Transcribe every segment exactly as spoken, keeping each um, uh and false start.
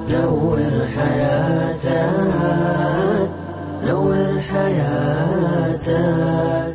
نور حياتك نور حياتك.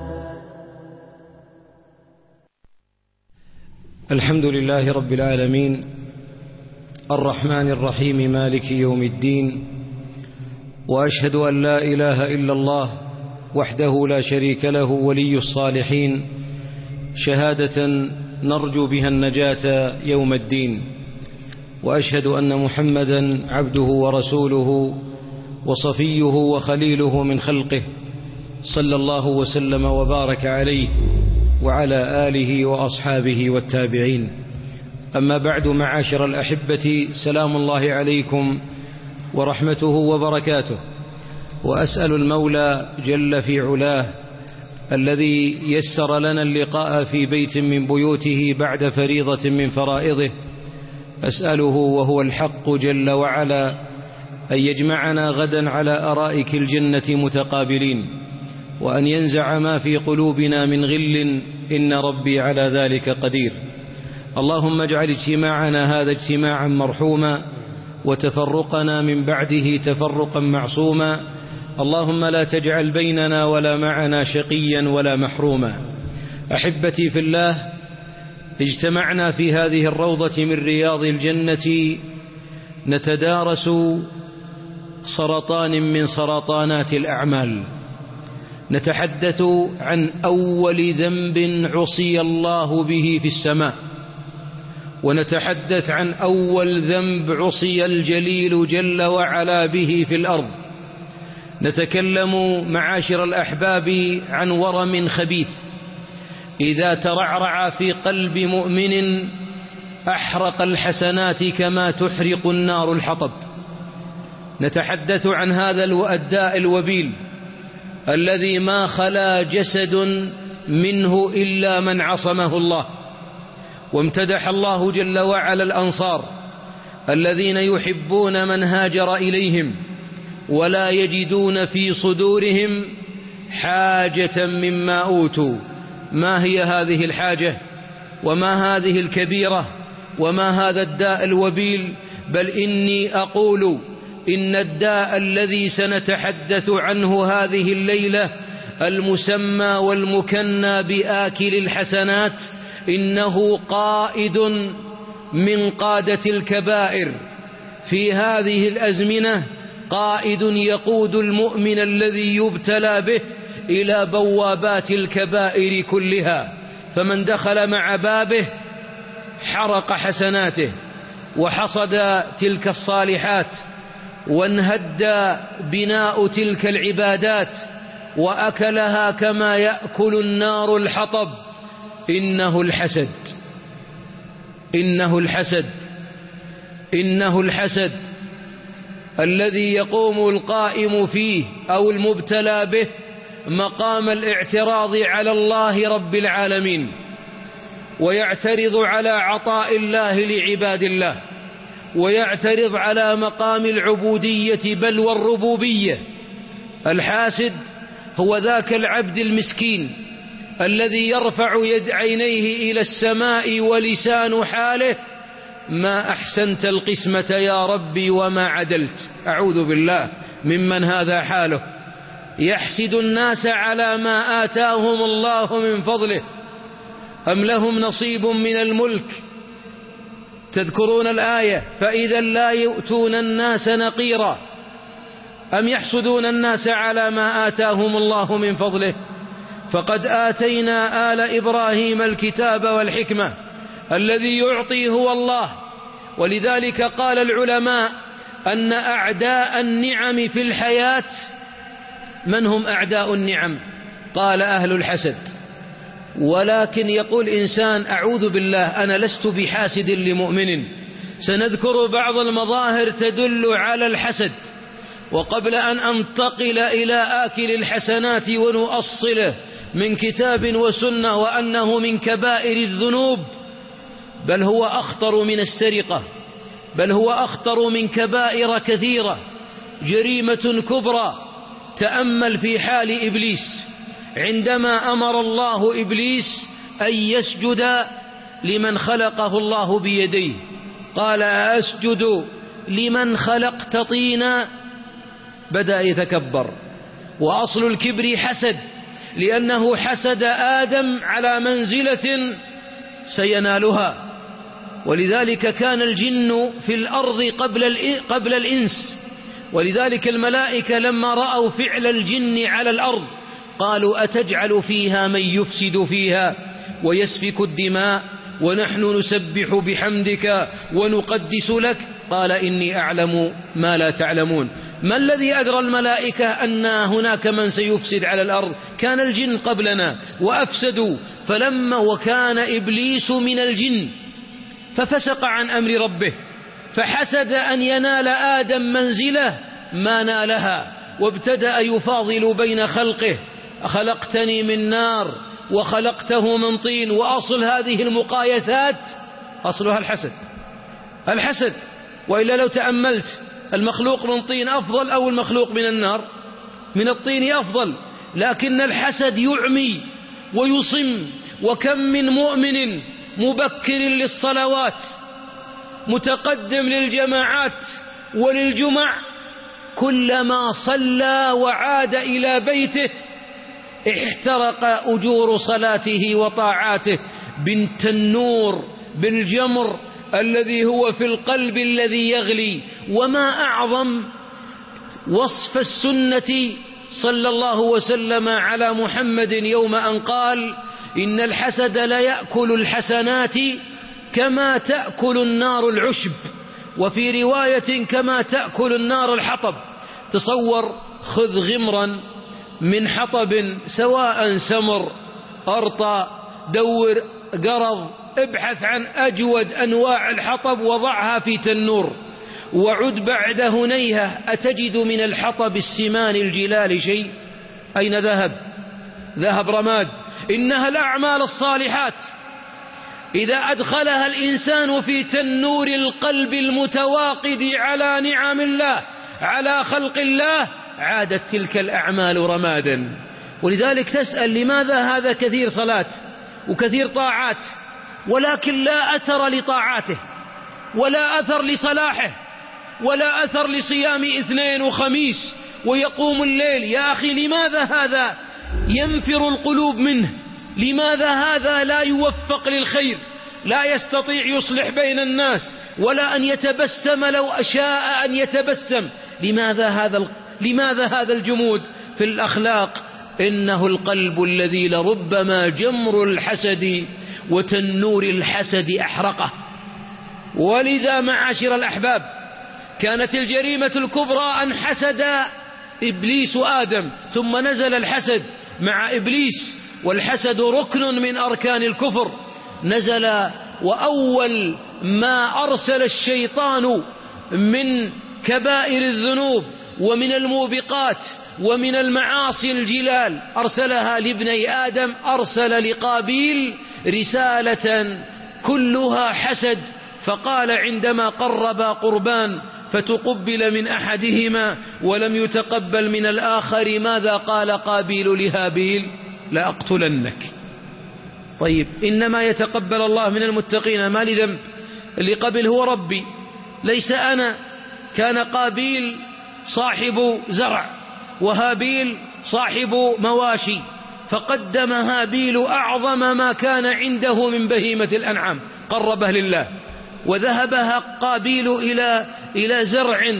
الحمد لله رب العالمين الرحمن الرحيم مالك يوم الدين، وأشهد أن لا إله إلا الله وحده لا شريك له ولي الصالحين، شهادة نرجو بها النجاة يوم الدين. وأشهد أن محمدا عبده ورسوله وصفيه وخليله من خلقه، صلى الله وسلم وبارك عليه وعلى آله وأصحابه والتابعين. أما بعد، معاشر الأحبة، سلام الله عليكم ورحمته وبركاته. وأسأل المولى جل في علاه الذي يسر لنا اللقاء في بيت من بيوته بعد فريضة من فرائضه، أسأله وهو الحق جل وعلا أن يجمعنا غدا على أرائك الجنة متقابلين، وأن ينزع ما في قلوبنا من غل، إن ربي على ذلك قدير. اللهم اجعل اجتماعنا هذا اجتماعا مرحوما، وتفرقنا من بعده تفرقا معصوما. اللهم لا تجعل بيننا ولا معنا شقيا ولا محروما. أحبتي في الله، اجتمعنا في هذه الروضة من رياض الجنة نتدارس سرطان من سرطانات الأعمال، نتحدث عن أول ذنب عصي الله به في السماء، ونتحدث عن أول ذنب عصي الجليل جل وعلا به في الأرض. نتكلم معاشر الأحباب عن ورم خبيث إذا ترعرع في قلب مؤمن أحرق الحسنات كما تحرق النار الحطب. نتحدث عن هذا الداء الوبيل الذي ما خلا جسد منه إلا من عصمه الله. وامتدح الله جل وعلا الأنصار الذين يحبون من هاجر إليهم ولا يجدون في صدورهم حاجة مما أوتوا. ما هي هذه الحاجة؟ وما هذه الكبيرة؟ وما هذا الداء الوبيل؟ بل إني أقول إن الداء الذي سنتحدث عنه هذه الليلة المسمى والمكنى بآكل الحسنات، إنه قائد من قادة الكبائر في هذه الأزمنة، قائد يقود المؤمن الذي يبتلى به إلى بوابات الكبائر كلها. فمن دخل مع بابه حرق حسناته وحصد تلك الصالحات وانهد بناء تلك العبادات وأكلها كما يأكل النار الحطب. إنه الحسد، إنه الحسد، إنه الحسد الذي يقوم القائم فيه أو المبتلى به مقام الاعتراض على الله رب العالمين، ويعترض على عطاء الله لعباد الله، ويعترض على مقام العبودية بل والربوبية. الحاسد هو ذاك العبد المسكين الذي يرفع يد عينيه إلى السماء ولسان حاله: ما أحسنت القسمة يا ربي وما عدلت. أعوذ بالله ممن هذا حاله، يحسد الناس على ما آتاهم الله من فضله، أم لهم نصيب من الملك. تذكرون الآية: فإذا لا يؤتون الناس نقيرا، أم يحسدون الناس على ما آتاهم الله من فضله. فقد آتينا آل إبراهيم الكتاب والحكمة، الذي يعطي هو الله. ولذلك قال العلماء أن أعداء النعم في الحياة من هم أعداء النعم؟ قال أهل الحسد. ولكن يقول إنسان: أعوذ بالله، أنا لست بحاسد لمؤمن. سنذكر بعض المظاهر تدل على الحسد. وقبل أن أنتقل إلى آكل الحسنات ونؤصله من كتاب وسنة وأنه من كبائر الذنوب، بل هو أخطر من السرقة، بل هو أخطر من كبائر كثيرة، جريمة كبرى. تأمل في حال إبليس عندما أمر الله إبليس أن يسجد لمن خلقه الله بيديه، قال: أسجد لمن خلقت طينا بدأ يتكبر. وأصل الكبر حسد، لأنه حسد آدم على منزلة سينالها. ولذلك كان الجن في الأرض قبل قبل الإنس، ولذلك الملائكة لما رأوا فعل الجن على الأرض قالوا أتجعل فيها من يفسد فيها ويسفك الدماء ونحن نسبح بحمدك ونقدس لك؟ قال إني أعلم ما لا تعلمون. ما الذي أدرى الملائكة أن هناك من سيفسد على الأرض؟ كان الجن قبلنا وأفسدوا. فلما وكان إبليس من الجن ففسق عن أمر ربه، فحسد أن ينال آدم منزله ما نالها، وابتدأ يفاضل بين خلقه: خلقتني من نار وخلقته من طين. وأصل هذه المقايسات أصلها الحسد الحسد وإلا لو تأملت المخلوق من طين أفضل أو المخلوق من النار؟ من الطين أفضل. لكن الحسد يعمي ويصم. وكم من مؤمن مبكر للصلوات متقدم للجماعات وللجمع، كلما صلى وعاد إلى بيته احترق أجور صلاته وطاعاته بالتنور بالجمر الذي هو في القلب الذي يغلي. وما أعظم وصف السنة صلى الله وسلم على محمد يوم أن قال: إن الحسد لا يأكل الحسنات كما تأكل النار العشب، وفي رواية كما تأكل النار الحطب. تصور، خذ غمرا من حطب سواء سمر أرطى دور قرض، ابحث عن أجود أنواع الحطب وضعها في تنور، وعد بعد هنيهة أتجد من الحطب السمان الجلال شيء؟ أين ذهب؟ ذهب رماد. إنها الأعمال الصالحات إذا أدخلها الإنسان في تنور القلب المتواقد على نعم الله على خلق الله عادت تلك الأعمال رمادا. ولذلك تسأل: لماذا هذا كثير صلاة وكثير طاعات ولكن لا أثر لطاعاته ولا أثر لصلاحه ولا أثر لصيام اثنين وخميس ويقوم الليل؟ يا أخي، لماذا هذا ينفر القلوب منه؟ لماذا هذا لا يوفق للخير؟ لا يستطيع يصلح بين الناس ولا أن يتبسم لو أشاء أن يتبسم. لماذا هذا لماذا هذا الجمود في الأخلاق؟ إنه القلب الذي لربما جمر الحسد وتنور الحسد أحرقه. ولذا معاشر الأحباب، كانت الجريمة الكبرى أن حسد إبليس آدم، ثم نزل الحسد مع إبليس، والحسد ركن من أركان الكفر. نزل وأول ما أرسل الشيطان من كبائر الذنوب ومن الموبقات ومن المعاصي الجلال أرسلها لابني آدم، أرسل لقابيل رسالة كلها حسد. فقال عندما قربا قربان فتقبل من أحدهما ولم يتقبل من الآخر، ماذا قال قابيل لهابيل؟ لأقتلنك. طيب، إنما يتقبل الله من المتقين، ما لي ذنب، اللي قبل هو ربي ليس أنا. كان قابيل صاحب زرع وهابيل صاحب مواشي، فقدم هابيل أعظم ما كان عنده من بهيمة الأنعام قربه لله، وذهب قابيل إلى إلى زرع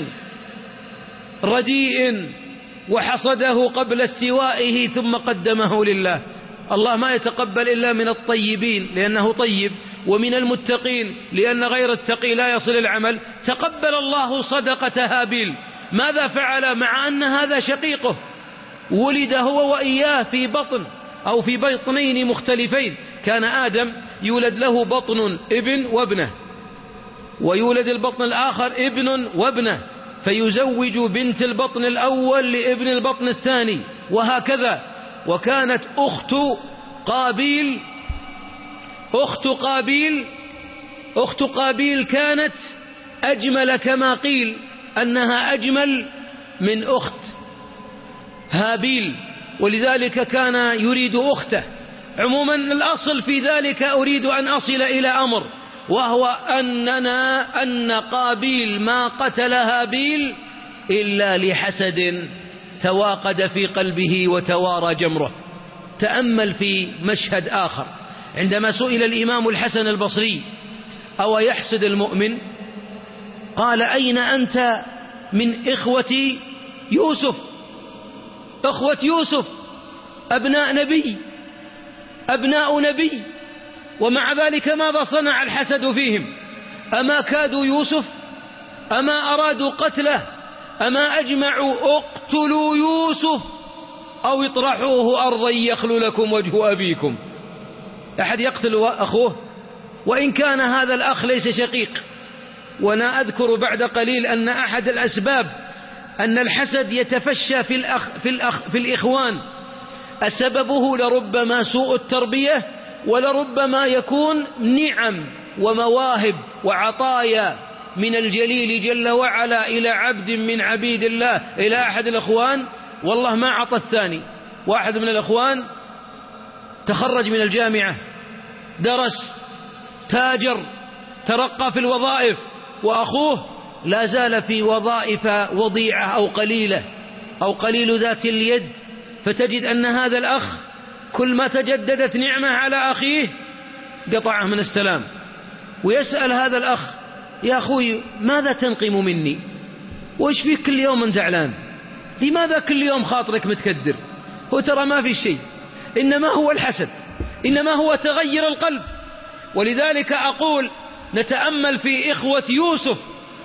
رديء وحصده قبل استوائه ثم قدمه لله. الله ما يتقبل إلا من الطيبين لأنه طيب، ومن المتقين لأن غير التقي لا يصل العمل. تقبل الله صدقة هابيل. ماذا فعل مع أن هذا شقيقه ولد هو وإياه في بطن أو في بطنين مختلفين؟ كان آدم يولد له بطن ابن وابنه، ويولد البطن الآخر ابن وابنه، فيزوج بنت البطن الأول لابن البطن الثاني، وهكذا. وكانت أخت قابيل أخت قابيل أخت قابيل كانت أجمل، كما قيل أنها أجمل من أخت هابيل، ولذلك كان يريد أخته. عموما الأصل في ذلك أريد أن أصل إلى أمر، وهو أننا أن قابيل ما قتل هابيل إلا لحسد تواقد في قلبه وتوارى جمره. تأمل في مشهد آخر عندما سئل الإمام الحسن البصري: أو يحسد المؤمن؟ قال: أين أنت من إخوة يوسف؟ إخوة يوسف أبناء نبي، أبناء نبي، ومع ذلك ماذا صنع الحسد فيهم؟ أما كادوا يوسف؟ أما أرادوا قتله؟ أما أجمعوا اقتلوا يوسف أو اطرحوه أرضا يخل لكم وجه أبيكم؟ أحد يقتل أخوه وإن كان هذا الأخ ليس شقيق. وأنا أذكر بعد قليل أن أحد الأسباب أن الحسد يتفشى في, الأخ في, الأخ في الإخوان أسببه لربما سوء التربية، ولربما يكون نعم ومواهب وعطايا من الجليل جل وعلا إلى عبد من عبيد الله، إلى أحد الأخوان والله ما عطى الثاني. واحد من الأخوان تخرج من الجامعة، درس، تاجر، ترقى في الوظائف، وأخوه لا زال في وظائف وضيعة أو قليلة أو قليل ذات اليد. فتجد أن هذا الأخ كل ما تجددت نعمة على أخيه قطعه من السلام، ويسأل هذا الأخ: يا أخوي ماذا تنقم مني؟ وإيش فيك كل يوم أنت زعلان؟ لماذا كل يوم خاطرك متكدر؟ هو ترى ما في شيء، إنما هو الحسد، إنما هو تغير القلب. ولذلك أقول نتأمل في إخوة يوسف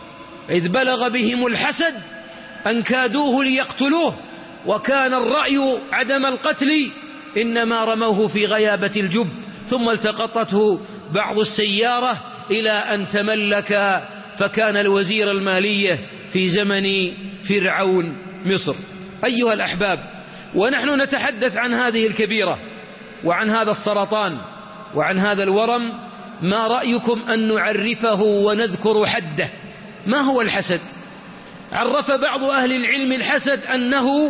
إذ بلغ بهم الحسد أن كادوه ليقتلوه، وكان الرأي عدم القتل، إنما رموه في غيابة الجب، ثم التقطته بعض السيارة إلى أن تملك، فكان الوزير المالية في زمن فرعون مصر. أيها الأحباب، ونحن نتحدث عن هذه الكبيرة وعن هذا السرطان وعن هذا الورم، ما رأيكم أن نعرفه ونذكر حده؟ ما هو الحسد؟ عرف بعض أهل العلم الحسد أنه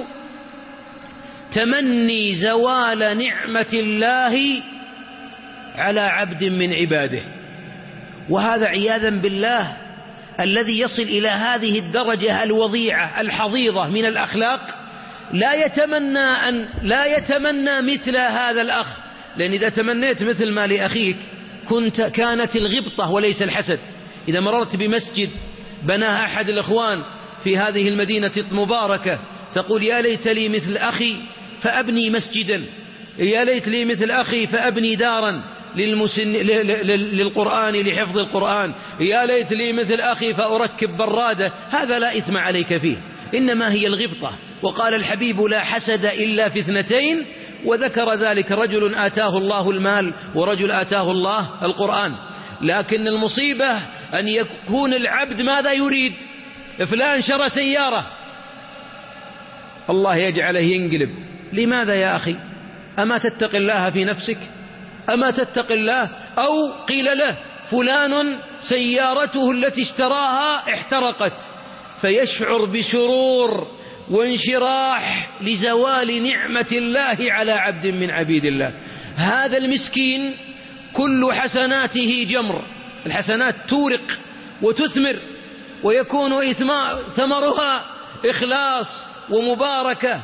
تمني زوال نعمة الله على عبد من عباده. وهذا عياذا بالله الذي يصل إلى هذه الدرجة الوضيعة الحضيضة من الأخلاق لا يتمنى أن لا يتمنى مثل هذا الأخ، لأن إذا تمنيت مثل ما لأخيك كنت كانت الغبطة وليس الحسد. إذا مررت بمسجد بناه أحد الإخوان في هذه المدينة المباركة تقول: يا ليت لي مثل أخي فأبني مسجدا، يا ليت لي مثل أخي فأبني دارا للمسن... للقرآن لحفظ القرآن، يا ليت لي مثل أخي فأركب برادة. هذا لا إثم عليك فيه، إنما هي الغبطة. وقال الحبيب: لا حسد إلا في اثنتين، وذكر ذلك رجل آتاه الله المال ورجل آتاه الله القرآن. لكن المصيبة أن يكون العبد ماذا يريد؟ فلان شرى سيارة، الله يجعله ينقلب. لماذا يا أخي؟ أما تتق الله في نفسك؟ أما تتق الله؟ أو قيل له: فلان سيارته التي اشتراها احترقت، فيشعر بسرور وانشراح لزوال نعمة الله على عبد من عبيد الله. هذا المسكين كل حسناته جمر، الحسنات تورق وتثمر ويكون ثمرها إخلاص ومباركة،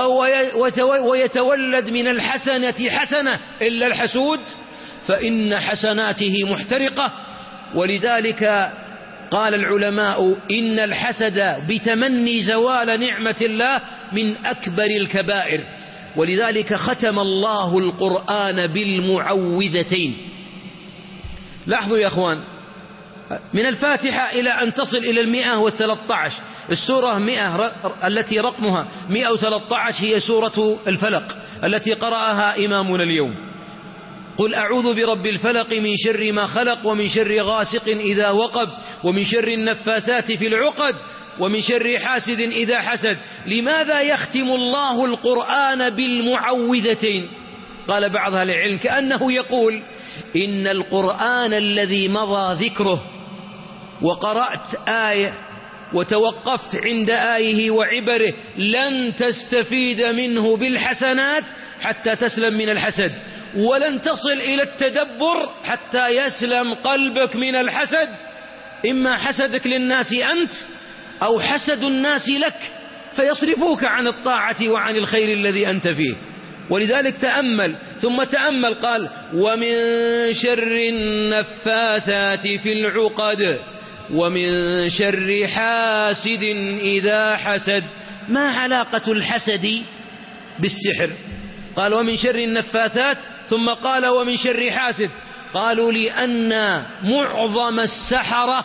ويتولد من الحسنة حسنة، إلا الحسود فإن حسناته محترقة. ولذلك قال العلماء: إن الحسد بتمني زوال نعمة الله من أكبر الكبائر. ولذلك ختم الله القرآن بالمعوذتين. لاحظوا يا أخوان، من الفاتحة إلى أن تصل إلى المئة والثلاثة عشر السورة مئة التي رقمها مئة وثلاثة عشر هي سورة الفلق التي قرأها إمامنا اليوم: قل أعوذ برب الفلق من شر ما خلق ومن شر غاسق إذا وقب ومن شر النفاثات في العقد ومن شر حاسد إذا حسد. لماذا يختم الله القرآن بالمعوذتين؟ قال بعض أهل العلم كأنه يقول: إن القرآن الذي مضى ذكره وقرأت آية وتوقفت عند آيه وعبره لن تستفيد منه بالحسنات حتى تسلم من الحسد. ولن تصل إلى التدبر حتى يسلم قلبك من الحسد، إما حسدك للناس أنت أو حسد الناس لك فيصرفوك عن الطاعة وعن الخير الذي أنت فيه. ولذلك تأمل ثم تأمل، قال ومن شر النفاثات في العقد ومن شر حاسد إذا حسد. ما علاقة الحسد بالسحر؟ قال ومن شر النفاثات ثم قال ومن شر حاسد. قالوا لأن معظم السحرة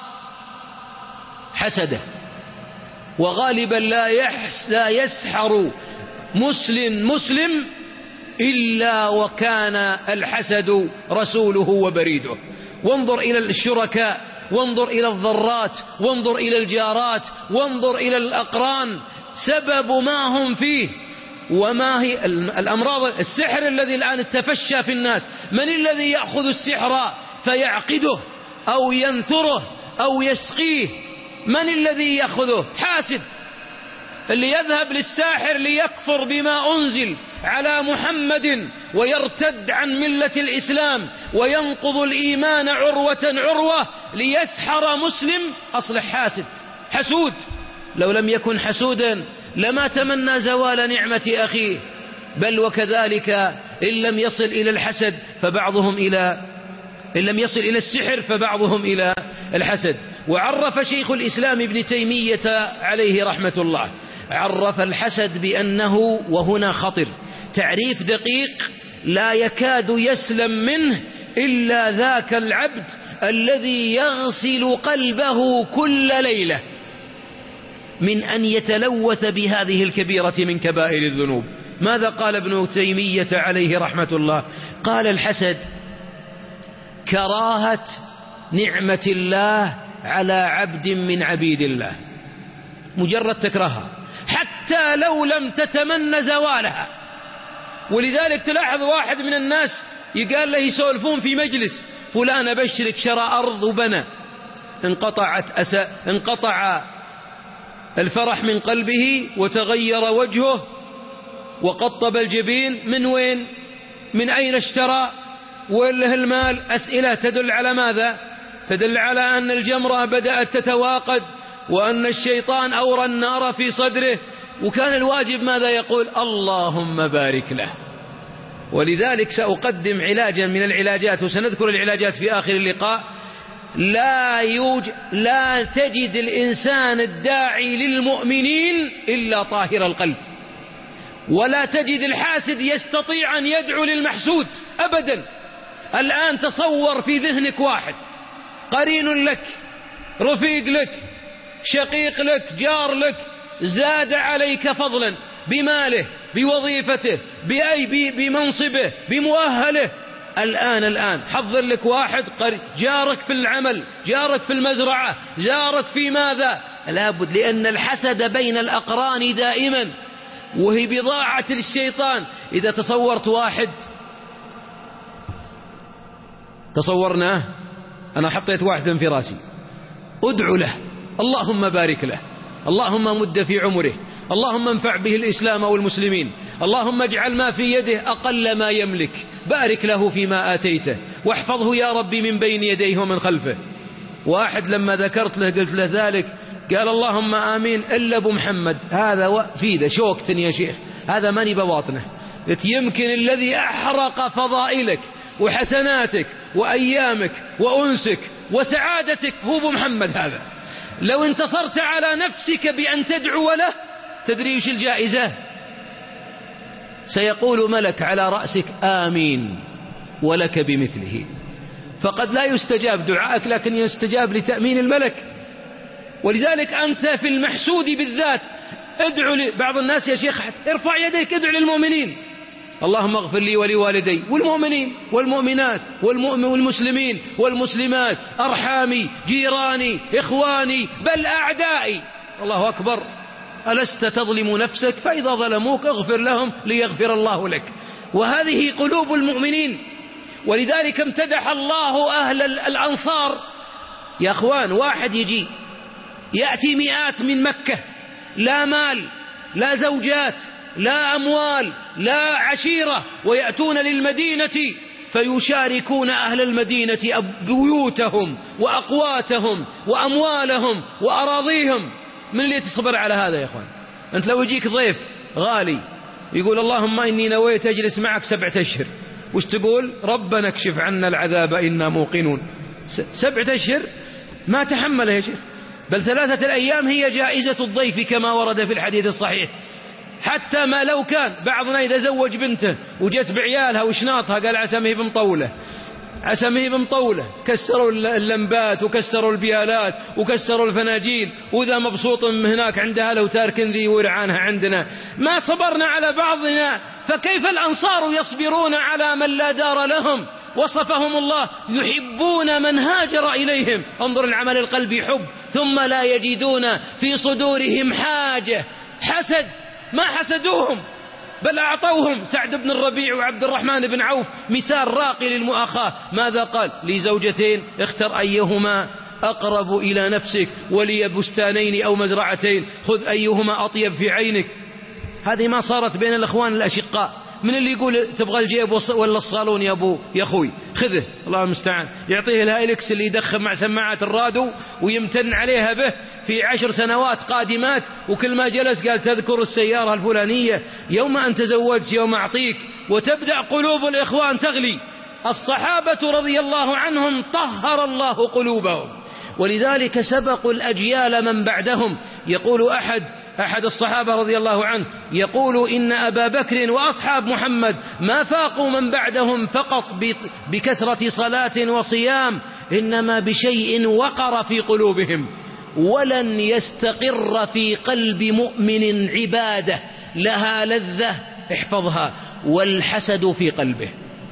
حسده، وغالبا لا, لا يسحر مسلم مسلم إلا وكان الحسد رسوله وبريده. وانظر إلى الشركاء، وانظر إلى الضرات، وانظر إلى الجارات، وانظر إلى الأقران، سبب ما هم فيه وما هي الأمراض. السحر الذي الآن تفشى في الناس، من الذي يأخذ السحر فيعقده أو ينثره أو يسقيه؟ من الذي يأخذه؟ حاسد، اللي يذهب للساحر ليكفر بما أنزل على محمد ويرتد عن ملة الإسلام وينقض الإيمان عروة عروة ليسحر مسلم، أصلح حاسد حسود. لو لم يكن حسودا لما تمنى زوال نعمة أخيه. بل وكذلك إن لم يصل إلى الحسد فبعضهم إلى إن لم يصل إلى السحر فبعضهم إلى الحسد. وعرف شيخ الإسلام ابن تيمية عليه رحمة الله، عرف الحسد بأنه، وهنا خطر، تعريف دقيق لا يكاد يسلم منه إلا ذاك العبد الذي يغسل قلبه كل ليلة من أن يتلوث بهذه الكبيرة من كبائر الذنوب. ماذا قال ابن تيمية عليه رحمة الله؟ قال الحسد كراهة نعمة الله على عبد من عبيد الله، مجرد تكرهها حتى لو لم تتمنى زوالها. ولذلك تلاحظ واحد من الناس يقال له يسولفون في مجلس، فلان أبشرك شرى أرض وبنى، انقطعت أسا انقطع الفرح من قلبه وتغير وجهه وقطب الجبين. من وين؟ من أين اشترى؟ وله المال؟ أسئلة تدل على ماذا؟ تدل على أن الجمرة بدأت تتواقد وأن الشيطان أورى النار في صدره، وكان الواجب ماذا يقول؟ اللهم بارك له. ولذلك سأقدم علاجا من العلاجات، وسنذكر العلاجات في آخر اللقاء. لا يوجد لا تجد الإنسان الداعي للمؤمنين إلا طاهر القلب، ولا تجد الحاسد يستطيع أن يدعو للمحسود أبدا. الآن تصور في ذهنك واحد قرين لك، رفيق لك، شقيق لك، جار لك، زاد عليك فضلا بماله، بوظيفته، بأي بمنصبه، بمؤهله. الآن الآن حضر لك واحد جارك في العمل، جارك في المزرعة، جارك في ماذا، لابد، لأن الحسد بين الأقران دائما وهي بضاعة للشيطان. إذا تصورت واحد، تصورناه، أنا حطيت واحدا في راسي، أدعو له اللهم بارك له، اللهم مد في عمره، اللهم انفع به الإسلام والمسلمين، اللهم اجعل ما في يده أقل ما يملك، بارك له فيما آتيته، واحفظه يا ربي من بين يديه ومن خلفه. واحد لما ذكرت له قلت له ذلك قال اللهم آمين إلا أبو محمد، هذا في ذا شوكتني يا شيخ، هذا ماني بواطنه. قلت يمكن الذي أحرق فضائلك وحسناتك وأيامك وأنسك وسعادتك هو أبو محمد هذا. لو انتصرت على نفسك بأن تدعو له، تدري وش الجائزة؟ سيقول ملك على رأسك آمين ولك بمثله. فقد لا يستجاب دعائك لكن يستجاب لتأمين الملك. ولذلك أنت في المحسود بالذات ادعو لي. بعض الناس يا شيخ ارفع يديك ادعو للمؤمنين، اللهم اغفر لي ولوالدي والمؤمنين والمؤمنات والمؤمن والمسلمين والمسلمات، أرحامي، جيراني، إخواني، بل أعدائي. الله أكبر. ألست تظلم نفسك؟ فإذا ظلموك اغفر لهم ليغفر الله لك. وهذه قلوب المؤمنين. ولذلك امتدح الله أهل الأنصار. يا أخوان، واحد يجي يأتي مئات من مكة، لا مال، لا زوجات، لا أموال لا عشيرة، ويأتون للمدينة فيشاركون أهل المدينة بيوتهم وأقواتهم وأموالهم وأراضيهم. من اللي تصبر على هذا يا أخوان؟ أنت لو يجيك ضيف غالي يقول اللهم إني نويت أجلس معك سبعة أشهر، وش تقول؟ ربنا اكشف عنا العذاب إنا موقنون. سبعة أشهر ما تحمله يا شيخ، بل ثلاثة الأيام هي جائزة الضيف كما ورد في الحديث الصحيح. حتى ما لو كان بعضنا إذا زوج بنته وجت بعيالها وشناطها قال عسمه بمطولة، عسمه بمطولة، كسروا اللمبات وكسروا البيالات وكسروا الفناجين، وإذا مبسوط من هناك عندها لو تاركن ذي ورعانها عندنا. ما صبرنا على بعضنا، فكيف الأنصار يصبرون على من لا دار لهم؟ وصفهم الله يحبون من هاجر إليهم. انظر العمل القلبي حب، ثم لا يجدون في صدورهم حاجة. حسد، ما حسدوهم بل أعطوهم. سعد بن الربيع وعبد الرحمن بن عوف مثال راقي للمؤاخاة. ماذا قال؟ لي زوجتين اختر أيهما أقرب إلى نفسك، ولي بستانين أو مزرعتين خذ أيهما أطيب في عينك. هذه ما صارت بين الأخوان الأشقاء. من اللي يقول تبغى الجيب ولا الصالون يا أبو يا أخوي؟ خذه، الله المستعان. يعطيه الهايلكس اللي يدخل مع سماعات الرادو ويمتن عليها به في عشر سنوات قادمات، وكل ما جلس قال تذكر السيارة الفلانية يوم أن تزوجت يوم أعطيك. وتبدأ قلوب الإخوان تغلي. الصحابة رضي الله عنهم طهر الله قلوبهم، ولذلك سبقوا الأجيال من بعدهم. يقول أحد أحد الصحابة رضي الله عنه يقول إن أبا بكر وأصحاب محمد ما فاقوا من بعدهم فقط بكثرة صلاة وصيام، إنما بشيء وقر في قلوبهم. ولن يستقر في قلب مؤمن عبادة لها لذة، احفظها، والحسد في قلبه.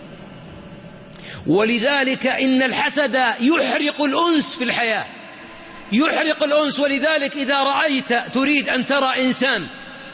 ولذلك إن الحسد يحرق الأنس في الحياة، يحرق الأنس. ولذلك إذا رأيت تريد أن ترى إنسان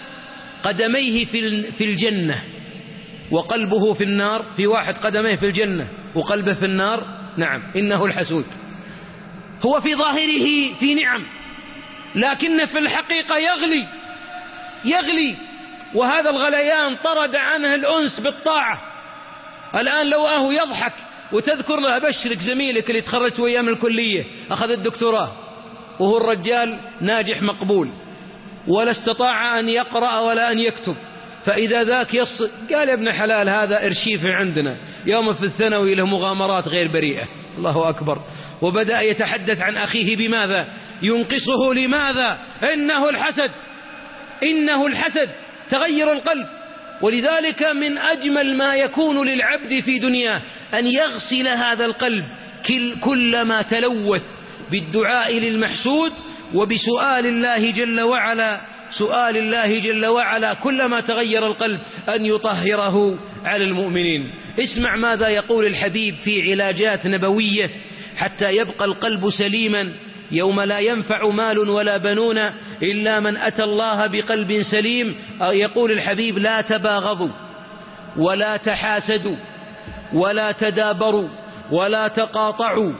قدميه في الجنة وقلبه في النار، في واحد قدميه في الجنة وقلبه في النار، نعم إنه الحسود. هو في ظاهره في نعم، لكن في الحقيقة يغلي يغلي وهذا الغليان طرد عنه الأنس بالطاعة. الآن لو أهو يضحك وتذكر له أبشرك زميلك اللي تخرجت وياه من الكلية أخذ الدكتوراه، وهو الرجال ناجح مقبول ولا استطاع أن يقرأ ولا أن يكتب، فإذا ذاك يص قال يا ابن حلال هذا إرشيف عندنا، يوم في الثانوي له مغامرات غير بريئة، الله أكبر. وبدأ يتحدث عن أخيه بماذا ينقصه، لماذا؟ إنه الحسد، إنه الحسد، تغير القلب. ولذلك من أجمل ما يكون للعبد في دنياه أن يغسل هذا القلب كلما تلوث بالدعاء للمحسود وبسؤال الله جل وعلا، سؤال الله جل وعلا كلما تغير القلب أن يطهره على المؤمنين. اسمع ماذا يقول الحبيب في علاجات نبوية حتى يبقى القلب سليما يوم لا ينفع مال ولا بنون إلا من أتى الله بقلب سليم. يقول الحبيب لا تباغضوا ولا تحاسدوا ولا تدابروا ولا تقاطعوا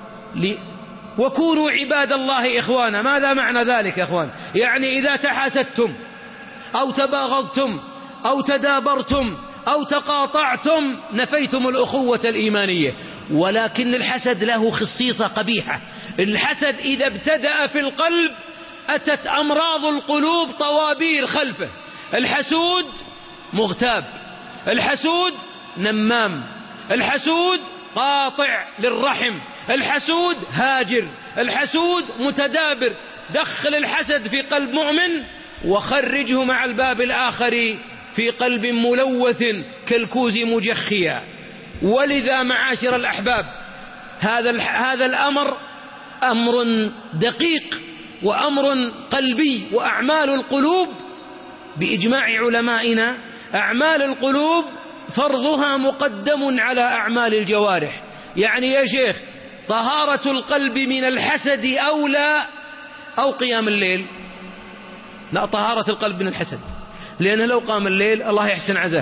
وكونوا عباد الله إخوانا. ماذا معنى ذلك يا إخوان؟ يعني إذا تحاسدتم أو تباغضتم أو تدابرتم أو تقاطعتم نفيتم الأخوة الإيمانية. ولكن الحسد له خصيصة قبيحة. الحسد إذا ابتدأ في القلب أتت أمراض القلوب طوابير خلفه. الحسود مغتاب، الحسود نمام، الحسود قاطع للرحم، الحسود هاجر، الحسود متدابر. دخل الحسد في قلب مؤمن وخرجه مع الباب الآخر في قلب ملوث كالكوز مجخيا. ولذا معاشر الأحباب هذا هذا الأمر أمر دقيق وأمر قلبي. وأعمال القلوب بإجماع علمائنا أعمال القلوب فرضها مقدم على أعمال الجوارح. يعني يا شيخ طهارة القلب من الحسد أولى أو قيام الليل؟ لا، طهارة القلب من الحسد، لأنه لو قام الليل الله يحسن عزاه.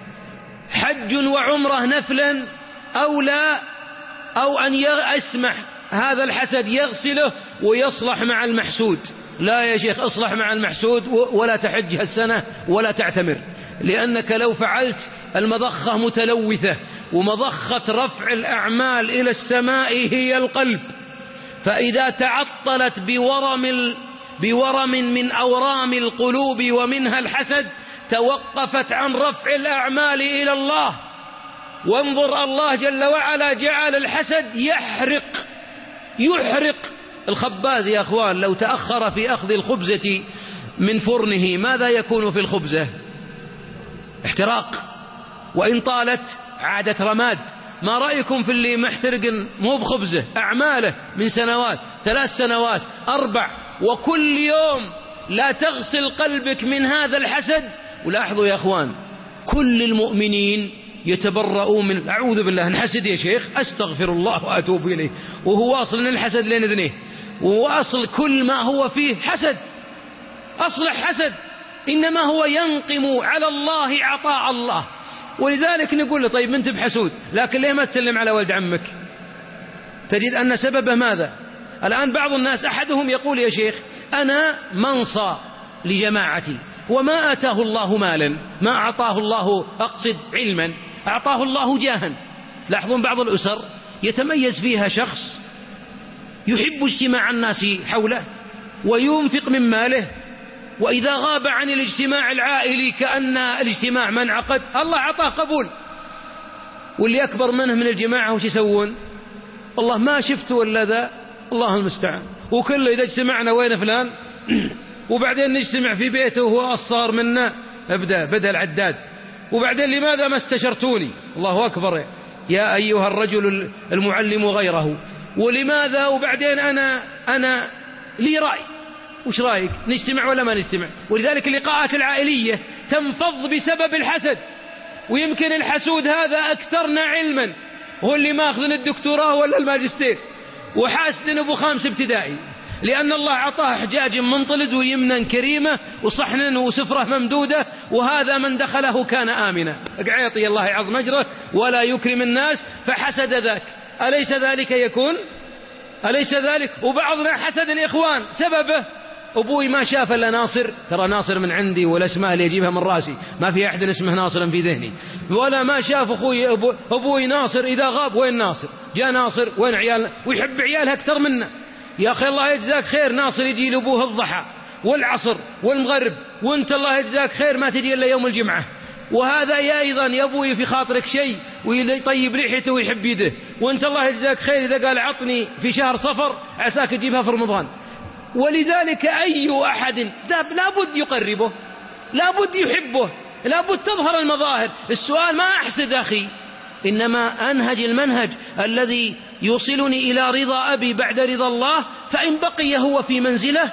حج وعمره نفلا أولى أو أن يسمح هذا الحسد يغسله ويصلح مع المحسود. لا يا شيخ اصلح مع المحسود ولا تحج هالسنة ولا تعتمر، لأنك لو فعلت المضخة متلوثة، ومضخة رفع الأعمال إلى السماء هي القلب، فإذا تعطلت بورم بورم من أورام القلوب ومنها الحسد توقفت عن رفع الأعمال إلى الله. وانظر الله جل وعلا جعل الحسد يحرق يحرق الخباز يا أخوان، لو تأخر في أخذ الخبزة من فرنه ماذا يكون في الخبزة؟ احتراق، وإن طالت عادت رماد. ما رأيكم في اللي محترق مو بخبزه أعماله من سنوات، ثلاث سنوات، أربع، وكل يوم لا تغسل قلبك من هذا الحسد. ولاحظوا يا أخوان كل المؤمنين يتبرؤون من أعوذ بالله نحسد يا شيخ أستغفر الله وأتوب إليه، وهو واصل من الحسد لين أذنيه، وأصل كل ما هو فيه حسد، أصلح حسد، إنما هو ينقم على الله عطاء الله. ولذلك نقول له طيب أنت بحسود، لكن ليه ما تسلم على ولد عمك؟ تجد أن سببه ماذا؟ الآن بعض الناس أحدهم يقول يا شيخ أنا منصى لجماعتي، وما آتاه الله مالا، ما أعطاه الله أقصد علما، أعطاه الله جاها. تلاحظون بعض الأسر يتميز فيها شخص يحب اجتماع الناس حوله وينفق من ماله، وإذا غاب عن الاجتماع العائلي كأن الاجتماع ما انعقد، الله أعطاه قبول. واللي أكبر منه من الجماعة وش يسوون؟ والله ما شفت ولا ذا، الله المستعان. وكله إذا اجتمعنا وين فلان وبعدين نجتمع في بيته وهو أصار منا، أبدأ بدأ العداد، وبعدين لماذا ما استشرتوني؟ الله أكبر يا أيها الرجل المعلم غيره، ولماذا؟ وبعدين أنا أنا لي رأي، وش رأيك؟ نجتمع ولا ما نجتمع؟ ولذلك اللقاءات العائلية تنفض بسبب الحسد. ويمكن الحسود هذا أكثرنا علما، هو اللي ماخذ الدكتوراه ولا الماجستير وحاسد أبو خامس ابتدائي، لأن الله أعطاه حجاج منطلز ويمنا كريمة وصحن وسفرة ممدودة، وهذا من دخله كان آمنا. اقعيطي الله يعظم أجره ولا يكرم الناس فحسد ذاك، أليس ذلك يكون؟ أليس ذلك؟ وبعضنا حسد الإخوان سببه أبوي ما شاف إلا ناصر، ترى ناصر من عندي والأسماء اللي يجيبها من راسي ما في أحد اسمه ناصر في ذهني، ولا ما شاف أخوي أبو أبوي ناصر، إذا غاب وين ناصر؟ جاء ناصر وين عيال؟ ويحب عيالها أكثر منا. يا أخي الله يجزاك خير، ناصر يجي لأبوه الضحى والعصر والمغرب، وانت الله يجزاك خير ما تجي إلا يوم الجمعة. وهذا يا أيضا يا أبوي في خاطرك شيء ويطيب ريحته ويحب يده، وانت الله يجزاك خير إذا قال عطني في شهر صفر عساك تجيبها في رمضان. ولذلك أي أحد لابد يقربه، لابد يحبه، لابد تظهر المظاهر. السؤال ما أحسد أخي، إنما أنهج المنهج الذي يوصلني إلى رضا أبي بعد رضا الله، فإن بقي هو في منزله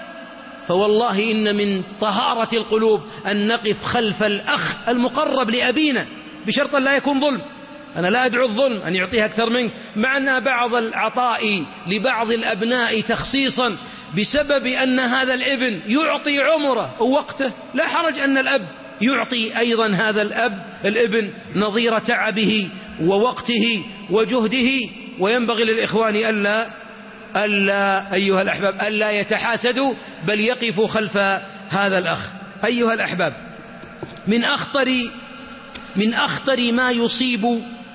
فوالله إن من طهارة القلوب أن نقف خلف الأخ المقرب لأبينا، بشرط لا يكون ظلم. أنا لا أدعو الظلم أن يعطيها أكثر منك، مع أن بعض العطاء لبعض الأبناء تخصيصا بسبب أن هذا الابن يعطي عمره ووقته، لا حرج أن الأب يعطي أيضا هذا الأب الابن نظير تعبه ووقته وجهده. وينبغي للإخوان ألا ألا أيها الأحباب ألا يتحاسدوا، بل يقفوا خلف هذا الأخ. أيها الأحباب، من أخطر من أخطر ما يصيب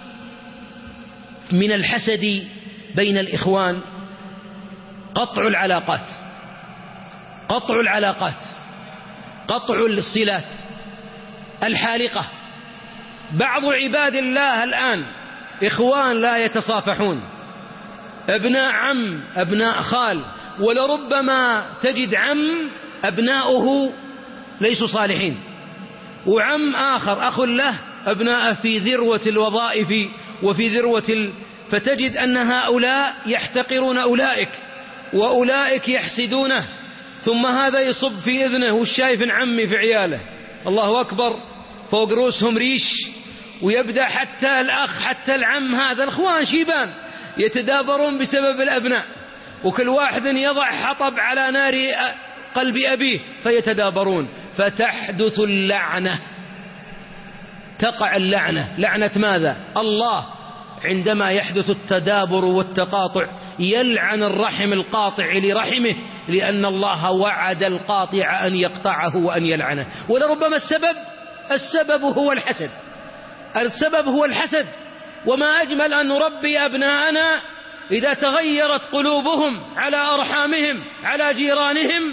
من الحسد بين الإخوان قطع العلاقات، قطع العلاقات قطع الصلات الحالقة. بعض عباد الله الآن إخوان لا يتصافحون، أبناء عم أبناء خال، ولربما تجد عم أبناؤه ليسوا صالحين، وعم آخر أخ له أبناءه في ذروة الوظائف وفي ذروة ال... فتجد أن هؤلاء يحتقرون أولئك وأولئك يحسدونه، ثم هذا يصب في إذنه والشايف عمي في عياله، الله أكبر، فوق رؤوسهم ريش. ويبدأ حتى الأخ حتى العم هذا الأخوان شيبان يتدابرون بسبب الأبناء، وكل واحد يضع حطب على نار قلب أبيه فيتدابرون، فتحدث اللعنة، تقع اللعنة. لعنة ماذا؟ الله عندما يحدث التدابر والتقاطع يلعن الرحم القاطع لرحمه، لأن الله وعد القاطع أن يقطعه وأن يلعنه. ولربما السبب السبب هو الحسد، السبب هو الحسد. وما أجمل أن نربي أبناءنا إذا تغيرت قلوبهم على أرحامهم على جيرانهم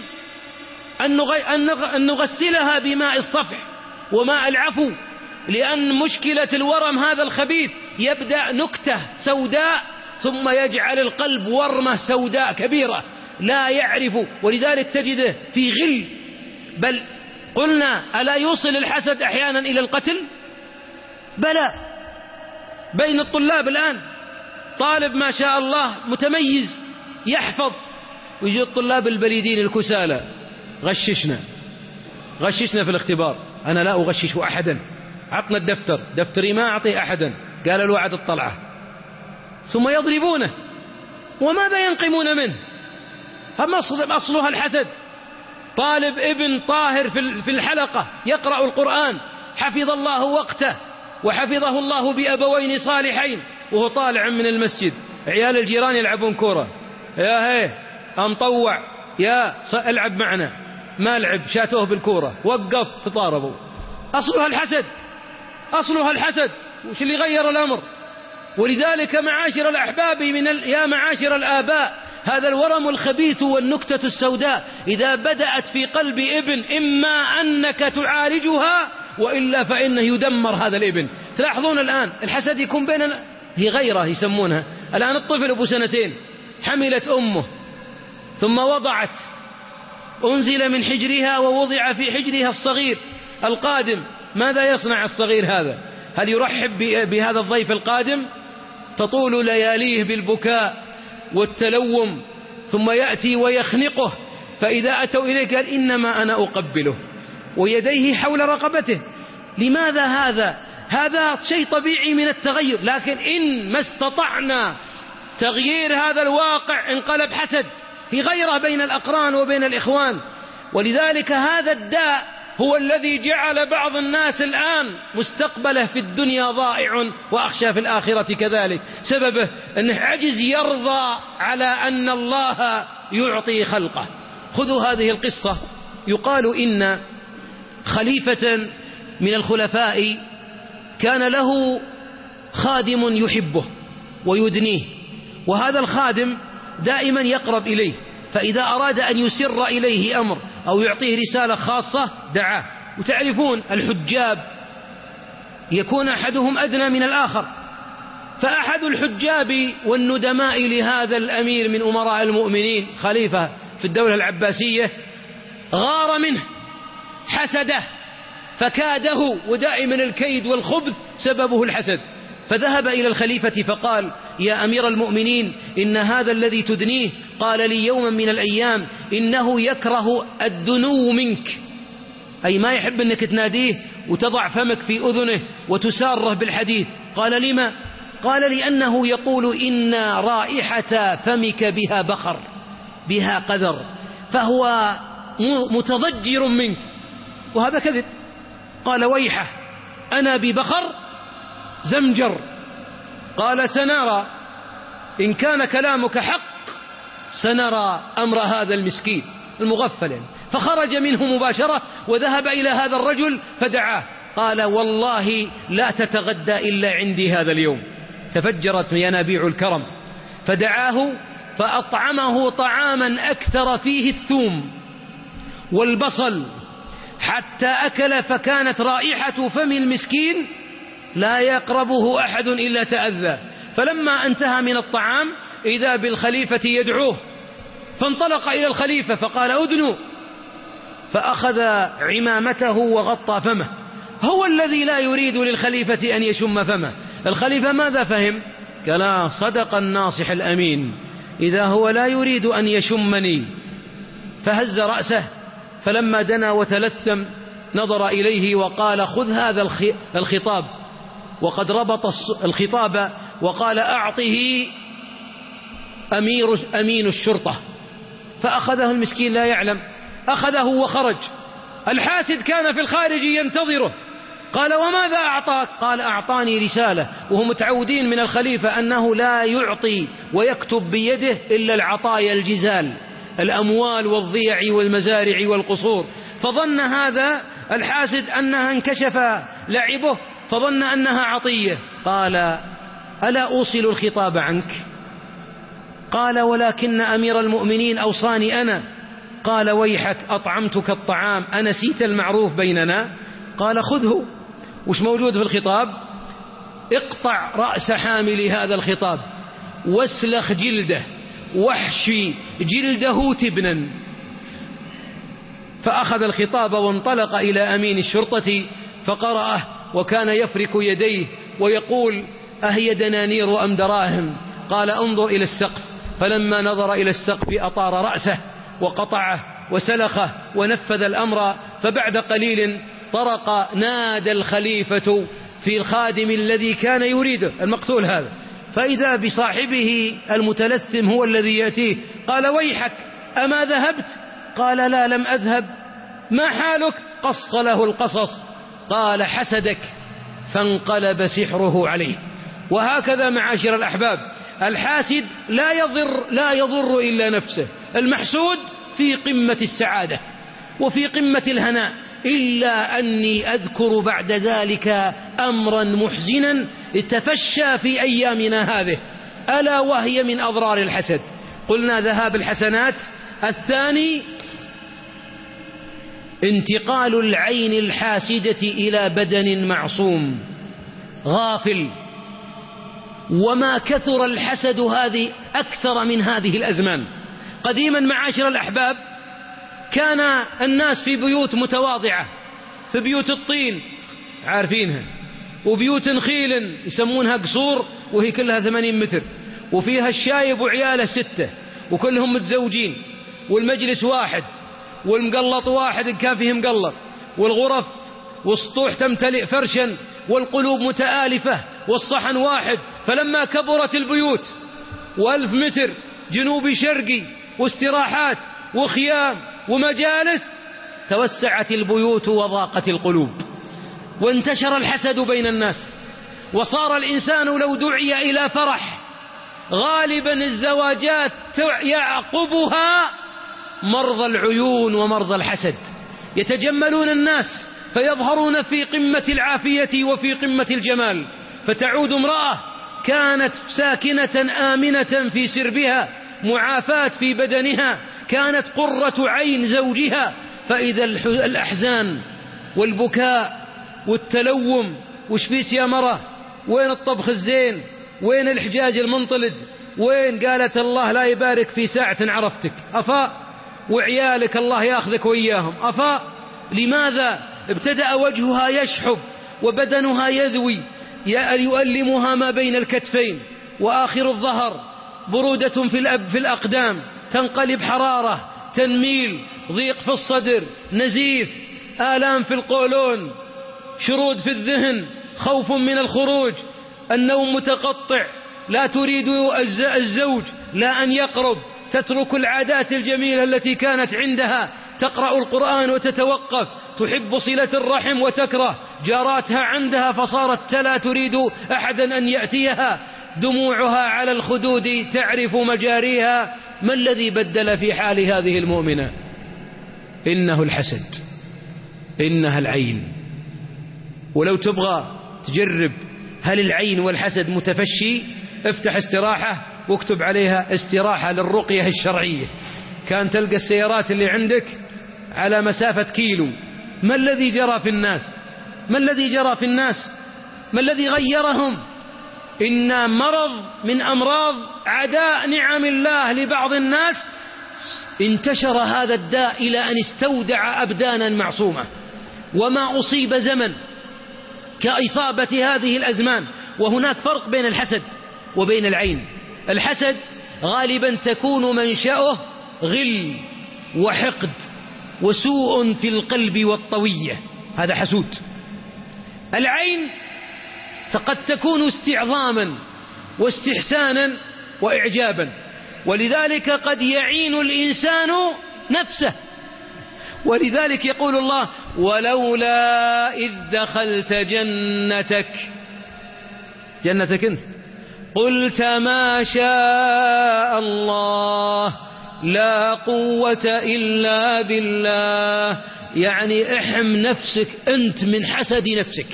أن نغسلها بماء الصفح وماء العفو، لأن مشكلة الورم هذا الخبيث يبدأ نكتة سوداء ثم يجعل القلب ورمة سوداء كبيرة لا يعرف، ولذلك تجده في غل. بل قلنا ألا يوصل الحسد أحيانا إلى القتل؟ بلى. بين الطلاب الآن طالب ما شاء الله متميز يحفظ، ويجي الطلاب البليدين الكسالى غششنا غششنا في الاختبار. أنا لا أغشش أحدا، عطنا الدفتر، دفتري ما أعطي أحدا، قال الوعد الطلعة، ثم يضربونه. وماذا ينقمون منه؟ هم أصلها الحسد. طالب ابن طاهر في الحلقة يقرأ القرآن، حفظ الله وقته وحفظه الله بأبوين صالحين، وهو طالع من المسجد عيال الجيران يلعبون كورة، يا هي أمطوع يا العب معنا، ما لعب شاتوه بالكورة، وقف تطاربوا. أصلها الحسد، أصلها الحسد. وش اللي غير الأمر؟ ولذلك معاشر الأحباب من ال... يا معاشر الآباء، هذا الورم الخبيث والنكتة السوداء إذا بدأت في قلب ابن إما أنك تعالجها وإلا فإنه يدمر هذا الابن. تلاحظون الآن الحسد يكون بيننا، هي غيرة يسمونها. الآن الطفل أبو سنتين حملت أمه ثم وضعت، أنزل من حجرها ووضع في حجرها الصغير القادم، ماذا يصنع الصغير هذا؟ هل يرحب بهذا الضيف القادم؟ تطول لياليه بالبكاء والتلوم، ثم يأتي ويخنقه، فإذا أتوا إليه قال إنما أنا أقبله، ويديه حول رقبته. لماذا هذا؟ هذا شيء طبيعي من التغير، لكن إن ما استطعنا تغيير هذا الواقع انقلب حسد، في غيرة بين الأقران وبين الإخوان. ولذلك هذا الداء هو الذي جعل بعض الناس الآن مستقبله في الدنيا ضائع وأخشى في الآخرة كذلك. سببه أنه عجز يرضى على أن الله يعطي خلقه. خذوا هذه القصة. يقال إن خليفة من الخلفاء كان له خادم يحبه ويدنيه، وهذا الخادم دائما يقرب إليه، فإذا أراد أن يسر إليه أمر أو يعطيه رسالة خاصة دعاه. وتعرفون الحجاب يكون أحدهم أدنى من الآخر، فأحد الحجاب والندماء لهذا الأمير من أمراء المؤمنين خليفة في الدولة العباسية غار منه، حسده، فكاده، ودائما الكيد والخبث سببه الحسد. فذهب إلى الخليفة فقال: يا أمير المؤمنين، إن هذا الذي تدنيه قال لي يوما من الأيام إنه يكره الدنو منك، أي ما يحب أنك تناديه وتضع فمك في أذنه وتساره بالحديث. قال: لما؟ قال: لأنه يقول إن رائحة فمك بها بخر، بها قذر، فهو متضجر منك، وهذا كذب. قال: ويحه، أنا ببخر زمجر. قال: سنرى، إن كان كلامك حق سنرى أمر هذا المسكين المغفل. فخرج منه مباشرة وذهب إلى هذا الرجل فدعاه. قال: والله لا تتغدى إلا عندي هذا اليوم. تفجرت ينابيع الكرم، فدعاه فأطعمه طعاما أكثر فيه الثوم والبصل حتى أكل، فكانت رائحة فم المسكين لا يقربه أحد إلا تأذى. فلما انتهى من الطعام إذا بالخليفة يدعوه، فانطلق إلى الخليفة فقال: أدنوا، فأخذ عمامته وغطى فمه. هو الذي لا يريد للخليفة أن يشم فمه. الخليفة ماذا فهم؟ قال: صدق الناصح الأمين، إذا هو لا يريد أن يشمني. فهز رأسه، فلما دنا وتلثم نظر إليه وقال: خذ هذا الخطاب، وقد ربط الخطاب وقال: أعطه أمير أمين الشرطة. فأخذه المسكين لا يعلم، أخذه وخرج. الحاسد كان في الخارج ينتظره، قال وماذا أعطاك؟ قال أعطاني رسالة. وهم متعودين من الخليفة أنه لا يعطي ويكتب بيده إلا العطايا الجزال، الأموال والضيع والمزارع والقصور. فظن هذا الحاسد أنها انكشف لعبه، فظن أنها عطية. قال ألا أوصل الخطاب عنك؟ قال ولكن أمير المؤمنين أوصاني أنا. قال ويحك أطعمتك الطعام أنسيت المعروف بيننا؟ قال خذه. وش موجود في الخطاب؟ اقطع رأس حامل هذا الخطاب واسلخ جلده واحشي جلده تبنا. فأخذ الخطاب وانطلق إلى أمين الشرطة فقرأه، وكان يفرك يديه ويقول أهي دنانير أم دراهم؟ قال انظر إلى السقف. فلما نظر إلى السقف أطار رأسه وقطعه وسلخه ونفذ الأمر. فبعد قليل طرق نادى الخليفة في الخادم الذي كان يريده المقتول هذا، فإذا بصاحبه المتلثم هو الذي يأتيه. قال ويحك أما ذهبت؟ قال لا لم أذهب. ما حالك؟ قص له القصص. قال حسدك، فانقلب سحره عليه. وهكذا معاشر الأحباب، الحاسد لا يضر لا يضر إلا نفسه. المحسود في قمة السعادة وفي قمة الهناء، إلا أني أذكر بعد ذلك أمرا محزنا تفشى في أيامنا هذه، ألا وهي من أضرار الحسد. قلنا ذهاب الحسنات. الثاني انتقال العين الحاسدة إلى بدن معصوم غافل. وما كثر الحسد هذه أكثر من هذه الأزمان. قديما معاشر الأحباب كان الناس في بيوت متواضعة، في بيوت الطين عارفينها، وبيوت نخيل يسمونها قصور وهي كلها ثمانين متر، وفيها الشايب وعياله ستة وكلهم متزوجين، والمجلس واحد، والمقلط واحد إن كان فيه مقلط، والغرف والسطوح تمتلئ فرشا، والقلوب متآلفة، والصحن واحد. فلما كبرت البيوت والف متر جنوبي شرقي واستراحات وخيام ومجالس، توسعت البيوت وضاقت القلوب، وانتشر الحسد بين الناس. وصار الإنسان لو دعي إلى فرح غالبا الزواجات يعقبها مرضى العيون ومرضى الحسد. يتجملون الناس فيظهرون في قمة العافية وفي قمة الجمال، فتعود امرأة كانت ساكنة آمنة في سربها معافاة في بدنها، كانت قرة عين زوجها، فإذا الأحزان والبكاء والتلوم، وش فيك يا مرة؟ وين الطبخ الزين؟ وين الحجاج المنطلج؟ وين؟ قالت الله لا يبارك في ساعة عرفتك. أفا وعيالك الله ياخذك وإياهم. أفا لماذا؟ ابتدأ وجهها يشحب وبدنها يذوي، يؤلمها ما بين الكتفين وآخر الظهر، برودة في الأب في الأقدام، تنقلب حرارة، تنميل، ضيق في الصدر، نزيف، آلام في القولون، شرود في الذهن، خوف من الخروج، النوم متقطع، لا تريد الزوج لا أن يقرب، تترك العادات الجميلة التي كانت عندها، تقرأ القرآن وتتوقف، تحب صلة الرحم وتكره جاراتها عندها فصارت لا تريد أحدا أن يأتيها، دموعها على الخدود تعرف مجاريها. ما الذي بدل في حال هذه المؤمنة؟ إنه الحسد، إنها العين. ولو تبغى تجرب هل العين والحسد متفشي، افتح استراحة واكتب عليها استراحة للرقية الشرعية. كان تلقى السيارات اللي عندك على مسافة كيلو. ما الذي جرى في الناس؟ ما الذي جرى في الناس؟ ما الذي غيرهم؟ إن مرض من أمراض عداء نعم الله لبعض الناس انتشر هذا الداء إلى أن استودع أبدانا معصومة. وما أصيب زمن كإصابة هذه الأزمان. وهناك فرق بين الحسد وبين العين. الحسد غالبا تكون منشأه غل وحقد وسوء في القلب والطوية، هذا حسود. العين قد تكون استعظاما واستحسانا وإعجابا، ولذلك قد يعين الإنسان نفسه ولذلك يقول الله: ولولا إذ دخلت جنتك جنتك انت قلت ما شاء الله لا قوة إلا بالله. يعني احم نفسك أنت من حسد نفسك.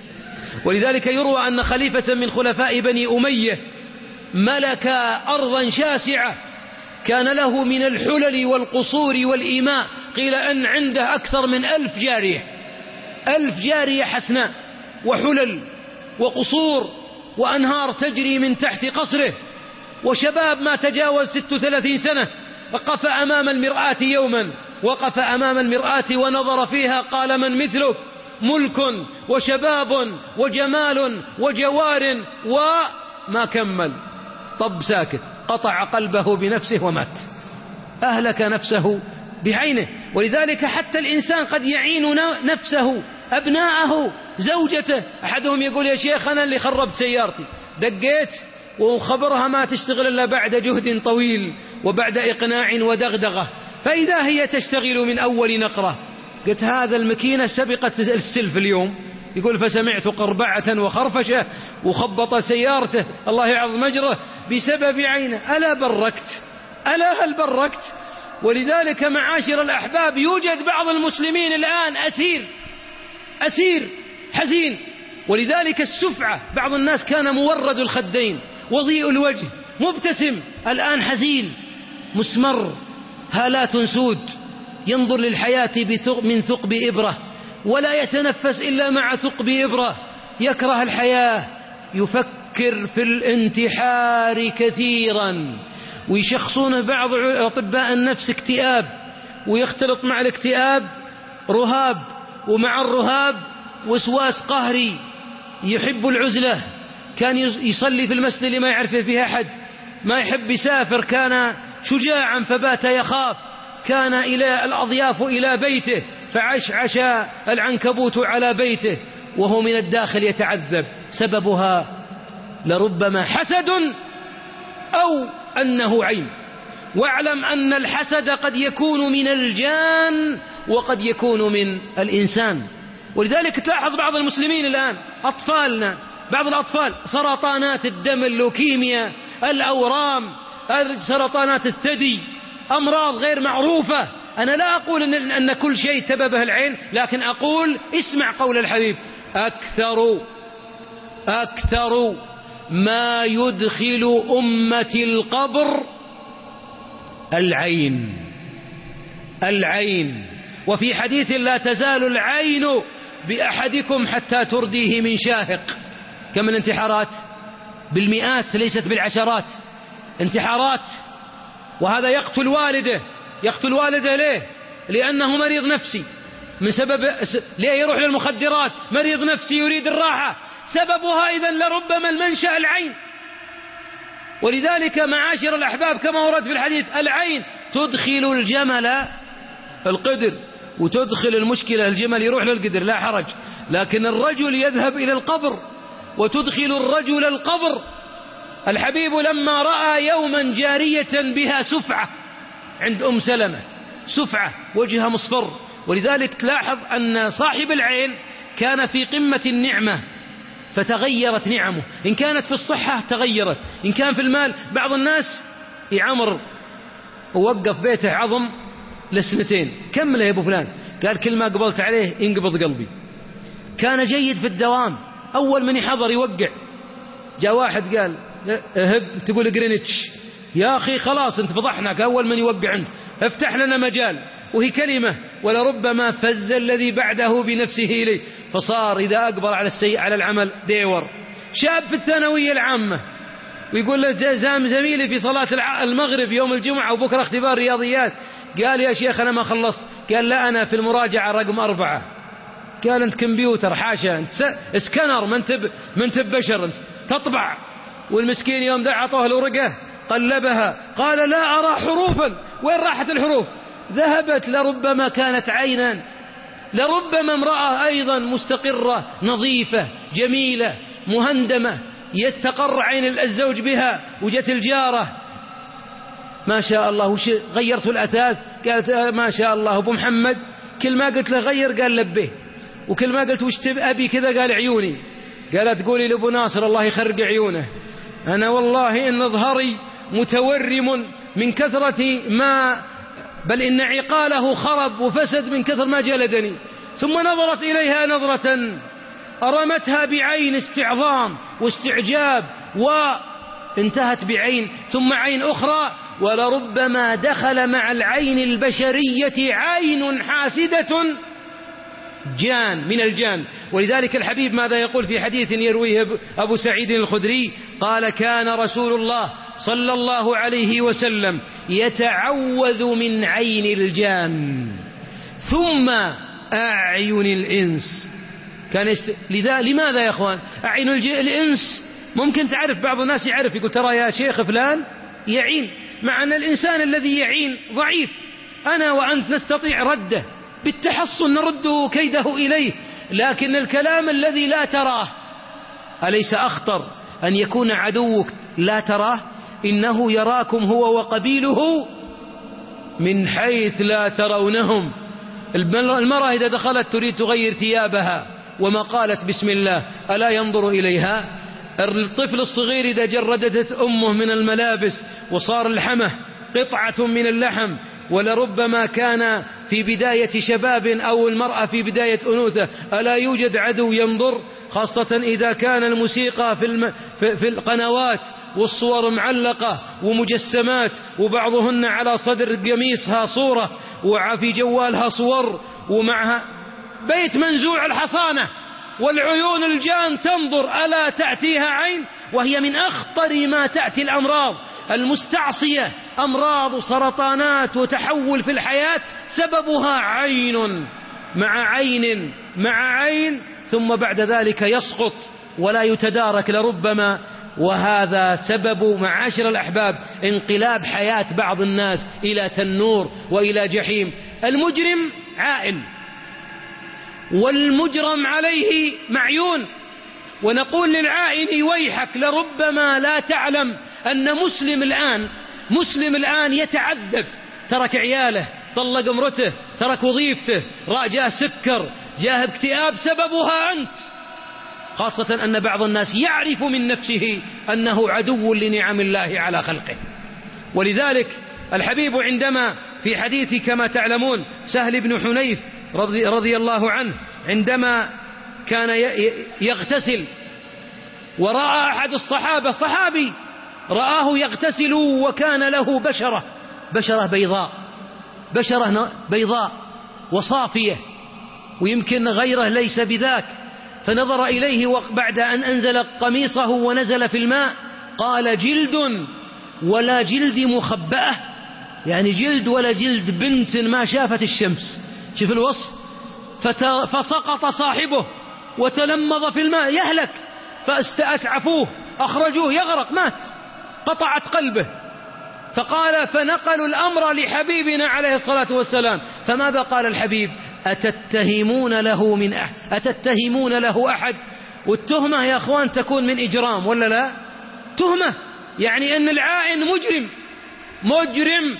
ولذلك يروى أن خليفة من خلفاء بني أمية ملك أرضا شاسعة كان له من الحلل والقصور والإيماء، قيل أن عنده أكثر من ألف جارية ألف جارية حسناء، وحلل وقصور وأنهار تجري من تحت قصره، وشباب ما تجاوز ست وثلاثين سنة. وقف أمام المرآة يوما وقف أمام المرآة ونظر فيها، قال: من مثلك؟ ملك وشباب وجمال وجوار، وما كمل، طب ساكت، قطع قلبه بنفسه ومات، أهلك نفسه بعينه. ولذلك حتى الإنسان قد يعين نفسه، أبناءه، زوجته. أحدهم يقول: يا شيخ أنا اللي خربت سيارتي، دقيت وخبرها ما تشتغل إلا بعد جهد طويل وبعد إقناع ودغدغة، فإذا هي تشتغل من أول نقرة. قلت: هذا المكينة سبقت السلف اليوم. يقول: فسمعت قربعة وخرفشة وخبط سيارته الله يعظ مجره بسبب عينه. ألا بركت؟ ألا هل بركت؟ ولذلك معاشر الأحباب يوجد بعض المسلمين الآن أسير أسير حزين. ولذلك السفعة، بعض الناس كان مورد الخدين وضيء الوجه مبتسم، الآن حزين مسمر، هالات سود، ينظر للحياة من ثقب إبرة ولا يتنفس إلا مع ثقب إبرة، يكره الحياة، يفكر في الانتحار كثيرا. ويشخصون بعض أطباء النفس اكتئاب، ويختلط مع الاكتئاب رهاب، ومع الرهاب وسواس قهري، يحب العزلة، كان يصلي في المسجد اللي ما يعرف فيها أحد، ما يحب يسافر، كان شجاعا فبات يخاف، كان إلى الأضياف إلى بيته فعش عشا العنكبوت على بيته وهو من الداخل يتعذب. سببها لربما حسد أو أنه عين. واعلم أن الحسد قد يكون من الجان وقد يكون من الإنسان. ولذلك تلاحظ بعض المسلمين الآن، أطفالنا، بعض الأطفال، سرطانات الدم، اللوكيميا، الأورام، سرطانات الثدي، أمراض غير معروفة. أنا لا أقول إن, أن كل شيء تببه العين، لكن أقول اسمع قول الحبيب: أكثر أكثر ما يدخل أمة القبر العين العين. وفي حديث: لا تزال العين بأحدكم حتى ترديه من شاهق. كم من انتحارات؟ بالمئات ليست بالعشرات، انتحارات. وهذا يقتل والده، يقتل والده ليه؟ لأنه مريض نفسي، من سبب ليه يروح للمخدرات؟ مريض نفسي يريد الراحة، سببها إذن لربما المنشأ العين. ولذلك معاشر الأحباب كما ورد في الحديث: العين تدخل الجمل القدر، وتدخل المشكلة الجمل يروح للقدر لا حرج، لكن الرجل يذهب إلى القبر وتدخل الرجل القبر. الحبيب لما رأى يوما جارية بها سفعة عند أم سلمة، سفعة وجهها مصفر. ولذلك تلاحظ أن صاحب العين كان في قمة النعمة فتغيرت نعمه، إن كانت في الصحة تغيرت، إن كان في المال. بعض الناس يعمر ووقف بيته عظم لسنتين، كمل يا أبو فلان، قال: كل ما قبلت عليه ينقبض قلبي. كان جيد في الدوام، أول من يحضر يوقع. جاء واحد قال: اهب، تقول جرينتش يا أخي، خلاص انت فضحناك، أول من يوقع انت، افتح لنا مجال. وهي كلمة، ولربما فز الذي بعده بنفسه إليه، فصار إذا أقبل على السيء على العمل ديور. شاب في الثانوية العامة ويقول له زام زميلي في صلاة المغرب يوم الجمعة وبكرة اختبار رياضيات، قال: يا شيخ أنا ما خلصت. قال: لا، أنا في المراجعة رقم أربعة. قال: أنت كمبيوتر، حاشا، أنت اسكنر، ما انت ما انت بشر، أنت تطبع. والمسكين يوم دعا عطوه الورقة قلبها، قال: لا أرى حروفا. وين راحت الحروف؟ ذهبت. لربما كانت عينا، لربما امرأة أيضا مستقرة نظيفة جميلة مهندمة يستقر عين الزوج بها، وجت الجارة ما شاء الله وش غيرت الأثاث، قالت: ما شاء الله أبو محمد كل ما قلت له غير قال لبيه، وكل ما قلت وش أبي كذا قال عيوني. قالت تقولي لأبو ناصر الله يخرج عيونه، أنا والله إن ظهري متورم من كثرة ما، بل إن عقاله خرب وفسد من كثر ما جلدني. ثم نظرت إليها نظرة أرمتها بعين استعظام واستعجاب، وانتهت بعين ثم عين أخرى، ولربما دخل مع العين البشرية عين حاسدة جان من الجان. ولذلك الحبيب ماذا يقول في حديث يرويه أبو سعيد الخدري؟ قال: كان رسول الله صلى الله عليه وسلم يتعوذ من عين الجان ثم أعين الإنس. كان يست... لذا لماذا يا أخوان أعين الإنس؟ ممكن تعرف بعض الناس يعرف يقول ترى يا شيخ فلان يعين، مع أن الإنسان الذي يعين ضعيف، أنا وأنت نستطيع رده بالتحصن، نرد كيده إليه، لكن الكلام الذي لا تراه أليس أخطر أن يكون عدوك لا تراه؟ إنه يراكم هو وقبيله من حيث لا ترونهم. المرأة إذا دخلت تريد تغير ثيابها وما قالت بسم الله ألا ينظر إليها؟ الطفل الصغير إذا جردت أمه من الملابس وصار لحمه قطعة من اللحم، ولربما كان في بداية شباب أو المرأة في بداية أنوثة، ألا يوجد عدو ينظر؟ خاصة إذا كان الموسيقى في, الم... في القنوات والصور معلقة ومجسمات، وبعضهن على صدر قميصها صورة وفي جوالها صور، ومعها بيت منزوع الحصانة والعيون الجان تنظر، ألا تأتيها عين؟ وهي من أخطر ما تأتي الأمراض المستعصية، أمراض سرطانات وتحول في الحياة سببها عين مع عين مع عين، ثم بعد ذلك يسقط ولا يتدارك لربما. وهذا سبب معاشر الأحباب انقلاب حياة بعض الناس إلى تنور وإلى جحيم. المجرم عائل والمجرم عليه معيون، ونقول للعائن ويحك، لربما لا تعلم أن مسلم الآن مسلم الآن يتعذب، ترك عياله، طلق امرته، ترك وظيفته، جاء سكر، جاء اكتئاب، سببها أنت. خاصة أن بعض الناس يعرف من نفسه أنه عدو لنعم الله على خلقه. ولذلك الحبيب عندما في حديث كما تعلمون سهل بن حنيف رضي, رضي الله عنه، عندما كان يغتسل ورأى أحد الصحابة صحابي رآه يغتسل وكان له بشرة بشرة بيضاء بشرة بيضاء وصافية، ويمكن غيره ليس بذاك، فنظر إليه وبعد أن أنزل قميصه ونزل في الماء قال: جلد ولا جلد مخبأة، يعني جلد ولا جلد بنت ما شافت الشمس. شوف الوصف. فسقط صاحبه وتلمض في الماء يهلك، فأسعفوه أخرجوه يغرق مات، قطعت قلبه. فقال فنقلوا الأمر لحبيبنا عليه الصلاة والسلام، فماذا قال الحبيب؟ أتتهمون له من أحد أتتهمون له أحد؟ والتهمة يا أخوان تكون من إجرام ولا لا؟ تهمة يعني أن العائن مجرم مجرم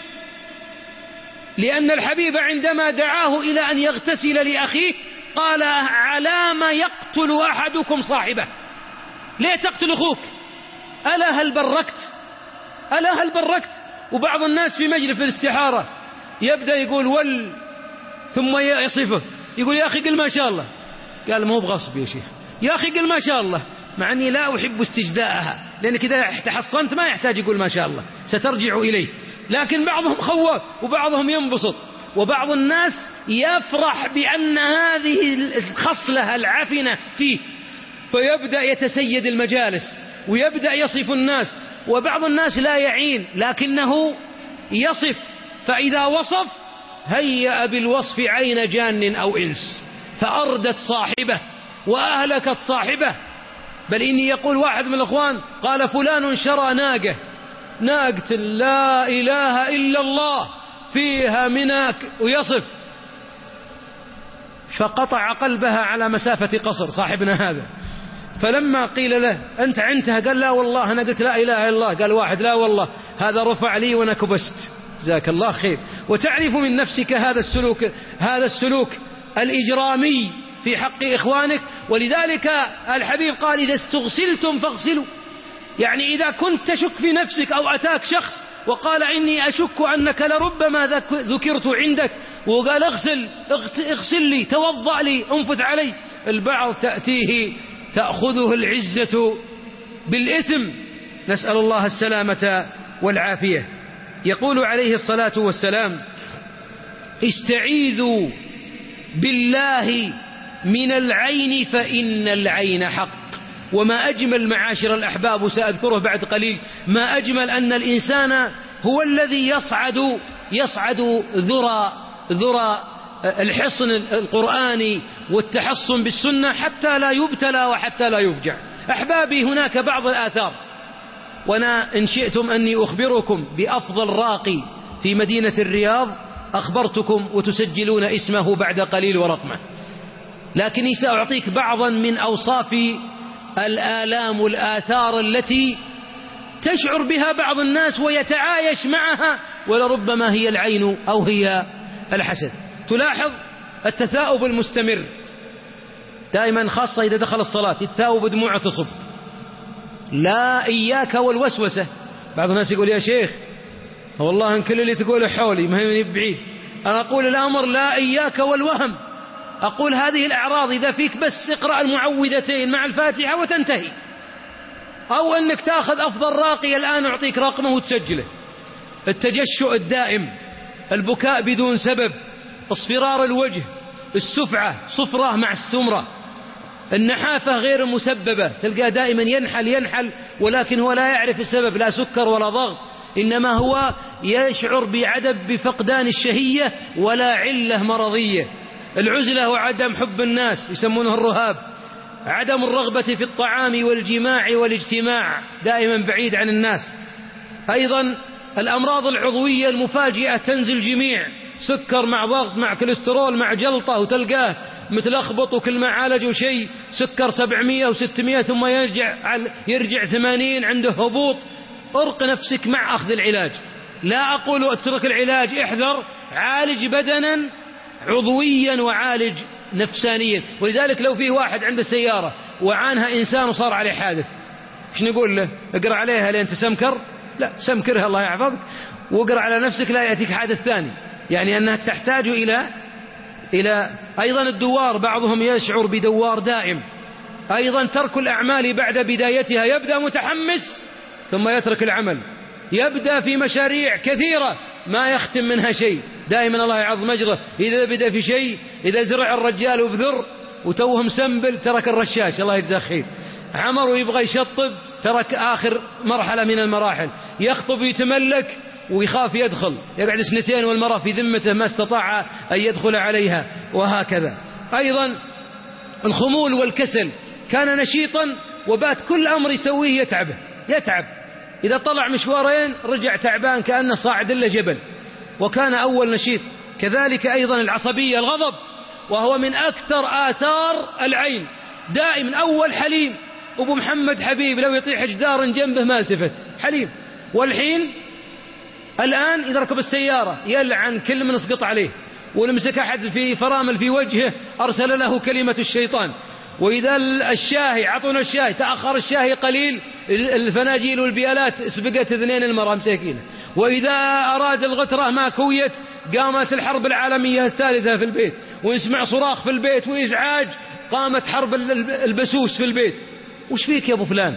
لأن الحبيب عندما دعاه إلى أن يغتسل لأخيه قال: علام يقتل أحدكم صاحبه؟ ليه تقتل أخوك؟ ألا هل بركت؟ ألا هل بركت؟ وبعض الناس في مجلس الاستحارة يبدأ يقول ول، ثم يصفه يقول: يا أخي قل ما شاء الله. قال: ما هو بغصب يا شيخ، يا أخي قل ما شاء الله، مع أني لا أحب استجداءها، لأنك إذا تحصنت ما يحتاج يقول ما شاء الله، سترجع إليه. لكن بعضهم خواف وبعضهم ينبسط، وبعض الناس يفرح بأن هذه الخصلة العفنة فيه، فيبدأ يتسيد المجالس ويبدأ يصف الناس. وبعض الناس لا يعين لكنه يصف، فإذا وصف هيأ بالوصف عين جان أو إنس فأردت صاحبه وأهلكت صاحبه. بل إني يقول واحد من الأخوان قال: فلان شرى ناقة ناقة لا إله إلا الله فيها مناك، ويصف، فقطع قلبها على مسافة قصر صاحبنا هذا. فلما قيل له: أنت عنتها؟ قال: لا والله أنا قلت لا إله إلا الله. قال واحد: لا والله هذا رفع لي وأنا كبست. جزاك الله خير، وتعرف من نفسك هذا السلوك هذا السلوك الإجرامي في حق إخوانك. ولذلك الحبيب قال إذا استغسلتم فاغسلوا، يعني إذا كنت تشك في نفسك أو أتاك شخص وقال إني أشك أنك لربما ذكرت عندك وقال اغسل اغسل لي توضأ لي انفث علي، البعض تأتيه تأخذه العزة بالإثم، نسأل الله السلامة والعافية. يقول عليه الصلاة والسلام استعيذوا بالله من العين فإن العين حق. وما أجمل معاشر الأحباب، وسأذكره بعد قليل، ما أجمل أن الإنسان هو الذي يصعد يصعد ذرى ذرى الحصن القرآني والتحصن بالسنة حتى لا يبتلى وحتى لا يفجع. أحبابي، هناك بعض الآثار، وأنا إن شئتم أني أخبركم بأفضل راقي في مدينة الرياض أخبرتكم وتسجلون اسمه بعد قليل ورقمه، لكني سأعطيك بعضا من أوصاف الآلام والآثار التي تشعر بها بعض الناس ويتعايش معها، ولربما هي العين أو هي الحسد. تلاحظ التثاؤب المستمر دائما، خاصة إذا دخل الصلاة، التثاؤب دموع تصب. لا إياك والوسوسة. بعض الناس يقول يا شيخ والله إن كل اللي تقوله حولي ما هي بعيد. أنا أقول الأمر لا إياك والوهم. أقول هذه الأعراض إذا فيك بس اقرأ المعوذتين مع الفاتحة وتنتهي، أو أنك تأخذ أفضل راقي الآن أعطيك رقمه وتسجله. التجشؤ الدائم، البكاء بدون سبب، اصفرار الوجه، السفعة صفرة مع السمرة، النحافة غير مسببة، تلقى دائما ينحل ينحل ولكن هو لا يعرف السبب، لا سكر ولا ضغط، إنما هو يشعر بعدم بفقدان الشهية ولا علة مرضية. العزلة وعدم حب الناس يسمونه الرهاب، عدم الرغبة في الطعام والجماع والاجتماع، دائما بعيد عن الناس. أيضا الأمراض العضوية المفاجئة تنزل جميع، سكر مع ضغط مع كوليسترول مع جلطة، وتلقاه متلخبط وكل ما عالجوا شيء سكر سبعمية وستمية ثم يرجع يرجع ثمانين، عنده هبوط. ارق نفسك مع أخذ العلاج، لا أقول اترك العلاج، احذر، عالج بدنا عضويا وعالج نفسانيا. ولذلك لو فيه واحد عنده سيارة وعانها إنسان وصار عليه حادث، ايش نقول له؟ اقرأ عليها لين تسمكر؟ لا، سمكرها الله يحفظك، واقرأ على نفسك لا يأتيك حادث ثاني. يعني أنها تحتاج إلى إلى أيضا الدوار، بعضهم يشعر بدوار دائم. أيضا ترك الأعمال بعد بدايتها، يبدأ متحمس ثم يترك العمل، يبدأ في مشاريع كثيرة ما يختم منها شيء، دائما الله يعظم أجره. إذا بدأ في شيء، إذا زرع الرجال وبذر وتوهم سنبل ترك الرشاش الله يجزاه خير، عمر ويبغى يشطب ترك آخر مرحلة من المراحل، يخطب ويتملك ويخاف يدخل، يقعد سنتين والمرأة في ذمته ما استطاع أن يدخل عليها، وهكذا. أيضا الخمول والكسل، كان نشيطا وبات كل أمر يسويه يتعبه يتعب، إذا طلع مشوارين رجع تعبان كأنه صاعد إلا جبل، وكان أول نشيط. كذلك أيضا العصبية، الغضب، وهو من أكثر آثار العين، دائما أول حليم، أبو محمد حبيب لو يطيح جدار جنبه ما التفت، حليم. والحين الآن إذا ركب السيارة يلعن كل من اسقط عليه، ولمسك أحد في فرامل في وجهه أرسل له كلمة الشيطان. وإذا الشاهي عطونا الشاهي تأخر الشاهي قليل، الفناجيل والبيالات سبقت اثنين المرأة مساكينة. وإذا أراد الغترة ما كويت قامت الحرب العالمية الثالثة في البيت، ويسمع صراخ في البيت وإزعاج، قامت حرب البسوس في البيت. وش فيك يا أبو فلان؟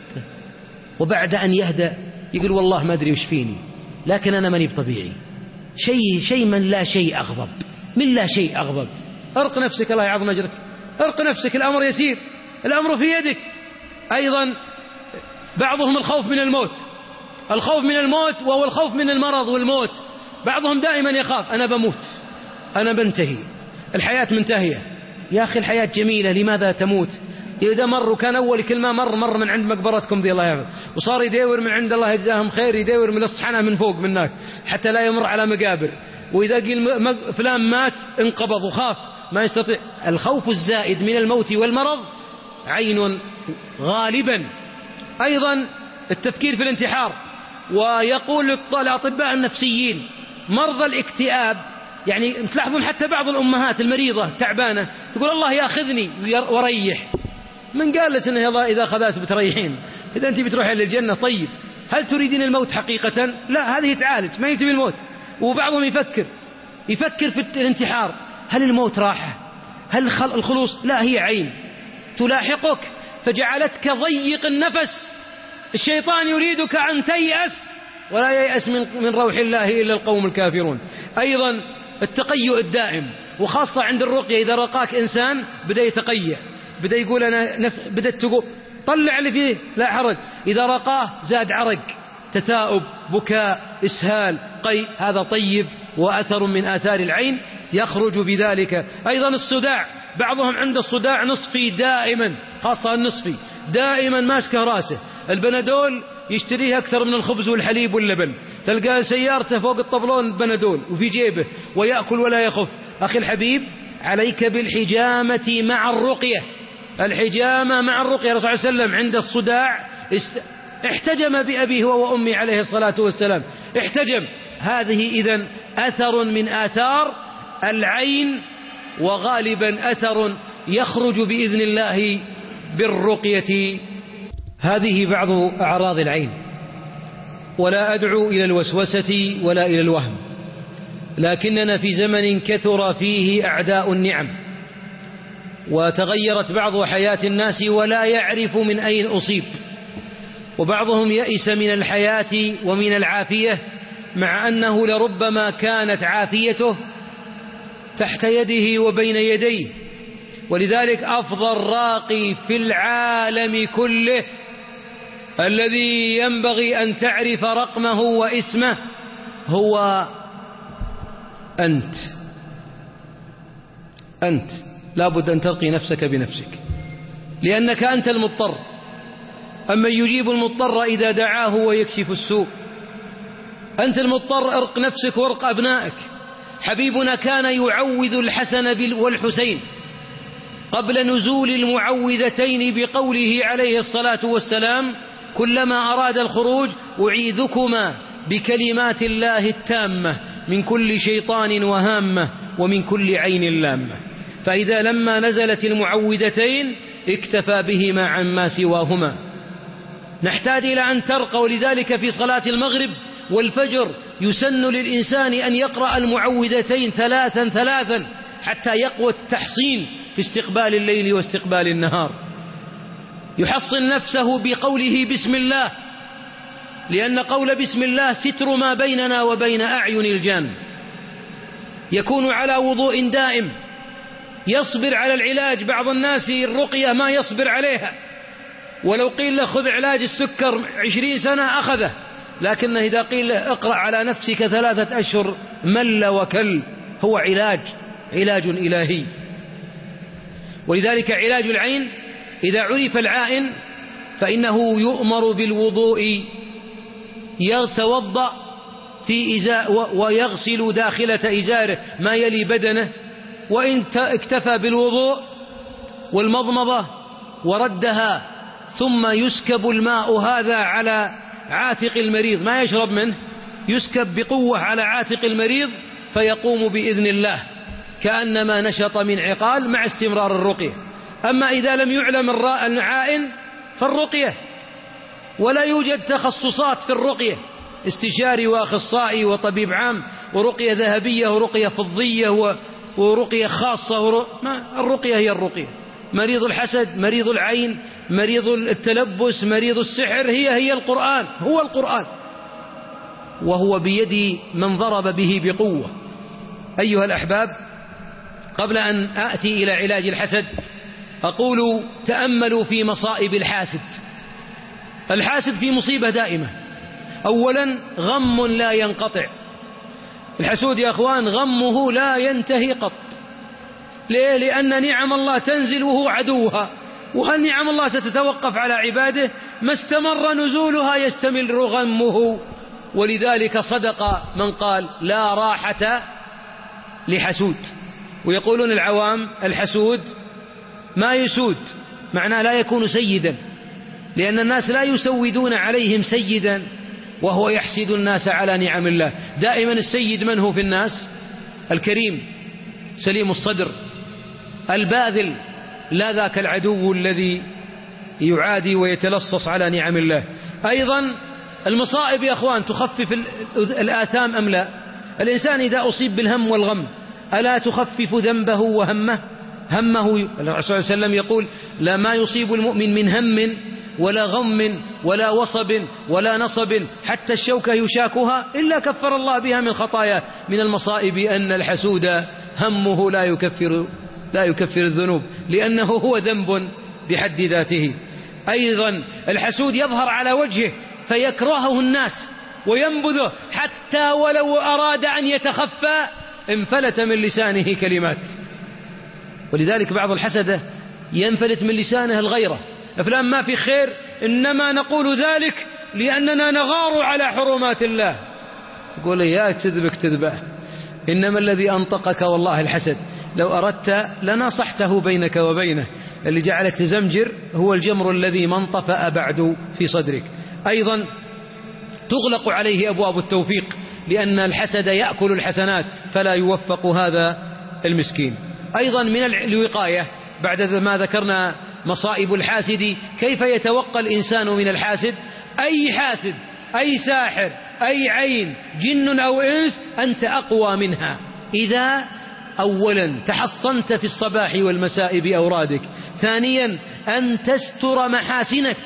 وبعد أن يهدأ يقول والله ما أدري وش فيني، لكن أنا ماني بطبيعي، شيء شيء من لا شيء أغضب، من لا شيء أغضب. أرق نفسك الله يعظم أجرك، أرق نفسك، الأمر يسير، الأمر في يدك. أيضا بعضهم الخوف من الموت، الخوف من الموت وهو الخوف من المرض والموت. بعضهم دائما يخاف أنا بموت، أنا بنتهي، الحياة منتهية. يا أخي الحياة جميلة، لماذا تموت؟ إذا مر، وكان أول كلمة مر مر من عند مقبرتكم دي الله يحفظ، وصار يدور من عند الله يجزاهم خير، يدور من الصحنة من فوق منك حتى لا يمر على مقابر. وإذا قيل فلان مات انقبض وخاف ما يستطيع. الخوف الزائد من الموت والمرض عين غالبا. أيضا التفكير في الانتحار، ويقول الأطباء النفسيين مرضى الاكتئاب، يعني تلاحظون حتى بعض الأمهات المريضة تعبانة تقول الله يأخذني وريح. من قال لك إن الله إذا أخذت بتريحين؟ إذا أنت بتروح إلى الجنة طيب، هل تريدين الموت حقيقة؟ لا، هذه تعالج، ما يتبي الموت. وبعضهم يفكر يفكر في الانتحار، هل الموت راحة؟ هل الخلوص؟ لا، هي عين تلاحقك فجعلتك ضيق النفس. الشيطان يريدك أن تيأس، ولا ييأس من من روح الله إلا القوم الكافرون. أيضا التقيؤ الدائم، وخاصة عند الرقية، إذا رقاك إنسان بدأ يتقيأ، بدأ يقول أنا نف... بدأت تقول طلع اللي فيه، لا حرج. إذا رقاه زاد عرق، تثاؤب، بكاء، إسهال، قيء، هذا طيب وأثر من آثار العين يخرج بذلك. أيضا الصداع، بعضهم عند الصداع نصفي دائما، خاصة النصفي دائما ماسكه راسه. البنادول يشتريه أكثر من الخبز والحليب واللبن، تلقى سيارته فوق الطبلون بنادول وفي جيبه ويأكل ولا يخف. أخي الحبيب، عليك بالحجامة مع الرقية، الحجامة مع الرقية. الرسول صلى الله عليه وسلم عند الصداع احتجم بأبيه وأمي عليه الصلاة والسلام، احتجم. هذه إذن أثر من آثار العين، وغالبا أثر يخرج بإذن الله بالرقية. هذه بعض أعراض العين، ولا أدعو إلى الوسوسة ولا إلى الوهم، لكننا في زمن كثر فيه أعداء النعم، وتغيرت بعض حياة الناس ولا يعرف من أين أصيب، وبعضهم يئس من الحياة ومن العافية، مع أنه لربما كانت عافيته تحت يده وبين يديه. ولذلك أفضل راقي في العالم كله الذي ينبغي أن تعرف رقمه واسمه هو أنت. أنت لابد أن ترقي نفسك بنفسك، لأنك أنت المضطر. أما يجيب المضطر إذا دعاه ويكشف السوء. أنت المضطر، ارق نفسك وارق أبنائك. حبيبنا كان يعوذ الحسن والحسين قبل نزول المعوذتين بقوله عليه الصلاة والسلام: كلما أراد الخروج أعيذكما بكلمات الله التامة من كل شيطان وهامة ومن كل عين لامة. فإذا لما نزلت المعوذتين اكتفى بهما عما سواهما. نحتاج إلى أن ترقى، ولذلك في صلاة المغرب والفجر يسن للإنسان أن يقرأ المعوذتين ثلاثا ثلاثا حتى يقوى التحصين في استقبال الليل واستقبال النهار. يحصن نفسه بقوله بسم الله، لأن قول بسم الله ستر ما بيننا وبين أعين الجان. يكون على وضوء دائم، يصبر على العلاج. بعض الناس الرقية ما يصبر عليها، ولو قيل له خذ علاج السكر عشرين سنة أخذه، لكنه إذا قيل له اقرأ على نفسك ثلاثة أشهر مل وكل. هو علاج، علاج إلهي. ولذلك علاج العين إذا عرف العائن فإنه يؤمر بالوضوء، يتوضأ في إزاء ويغسل داخلة إزاره ما يلي بدنه، وإن اكتفى بالوضوء والمضمضة وردها ثم يسكب الماء هذا على عاتق المريض، ما يشرب منه، يسكب بقوة على عاتق المريض فيقوم بإذن الله كأنما نشط من عقال مع استمرار الرقية. أما إذا لم يعلم العائن فالرقية، ولا يوجد تخصصات في الرقية، استشاري وأخصائي وطبيب عام ورقية ذهبية ورقية فضية ورقية خاصة. الرقية هي الرقية. مريض الحسد، مريض العين، مريض التلبس، مريض السحر، هي هي القرآن، هو القرآن، وهو بيد من ضرب به بقوة. أيها الأحباب، قبل أن آتي إلى علاج الحسد أقول تأملوا في مصائب الحاسد. الحاسد في مصيبة دائمة. أولا غم لا ينقطع. الحسود يا أخوان غمه لا ينتهي قط. ليه؟ لأن نعم الله تنزل وهو عدوها. وهل نعم الله ستتوقف على عباده؟ ما استمر نزولها يستمر غمه. ولذلك صدق من قال لا راحة لحسود. ويقولون العوام الحسود ما يسود، معناه لا يكون سيدا، لأن الناس لا يسودون عليهم سيدا وهو يحسد الناس على نعم الله. دائما السيد من هو في الناس؟ الكريم سليم الصدر الباذل، لا ذاك العدو الذي يعادي ويتلصص على نعم الله. أيضا المصائب يا أخوان تخفف الآثام أم لا؟ الإنسان إذا أصيب بالهم والغم ألا تخفف ذنبه وهمه؟ همه الرسول صلى الله عليه وسلم يقول: لا ما يصيب المؤمن من هم ولا غم ولا وصب ولا نصب حتى الشوكة يشاكها إلا كفر الله بها من خطاياه. من المصائب أن الحسود همه لا يكفر لا يكفر الذنوب، لأنه هو ذنب بحد ذاته. أيضا الحسود يظهر على وجهه فيكرهه الناس وينبذه، حتى ولو أراد أن يتخفى انفلت من لسانه كلمات. ولذلك بعض الحسدة ينفلت من لسانه الغيرة: فلان ما في خير، إنما نقول ذلك لأننا نغار على حرمات الله. يقول: يا كذبك كذبة، إنما الذي أنطقك والله الحسد، لو أردت لناصحته بينك وبينه، اللي جعلك تزمجر هو الجمر الذي ما انطفأ بعد في صدرك. أيضا تغلق عليه أبواب التوفيق، لأن الحسد يأكل الحسنات فلا يوفق هذا المسكين. أيضا من الوقاية بعد ما ذكرنا مصائب الحاسد، كيف يتوقى الإنسان من الحاسد؟ أي حاسد، أي ساحر، أي عين، جن أو إنس، أنت أقوى منها إذا أولا تحصنت في الصباح والمساء بأورادك. ثانيا أن تستر محاسنك.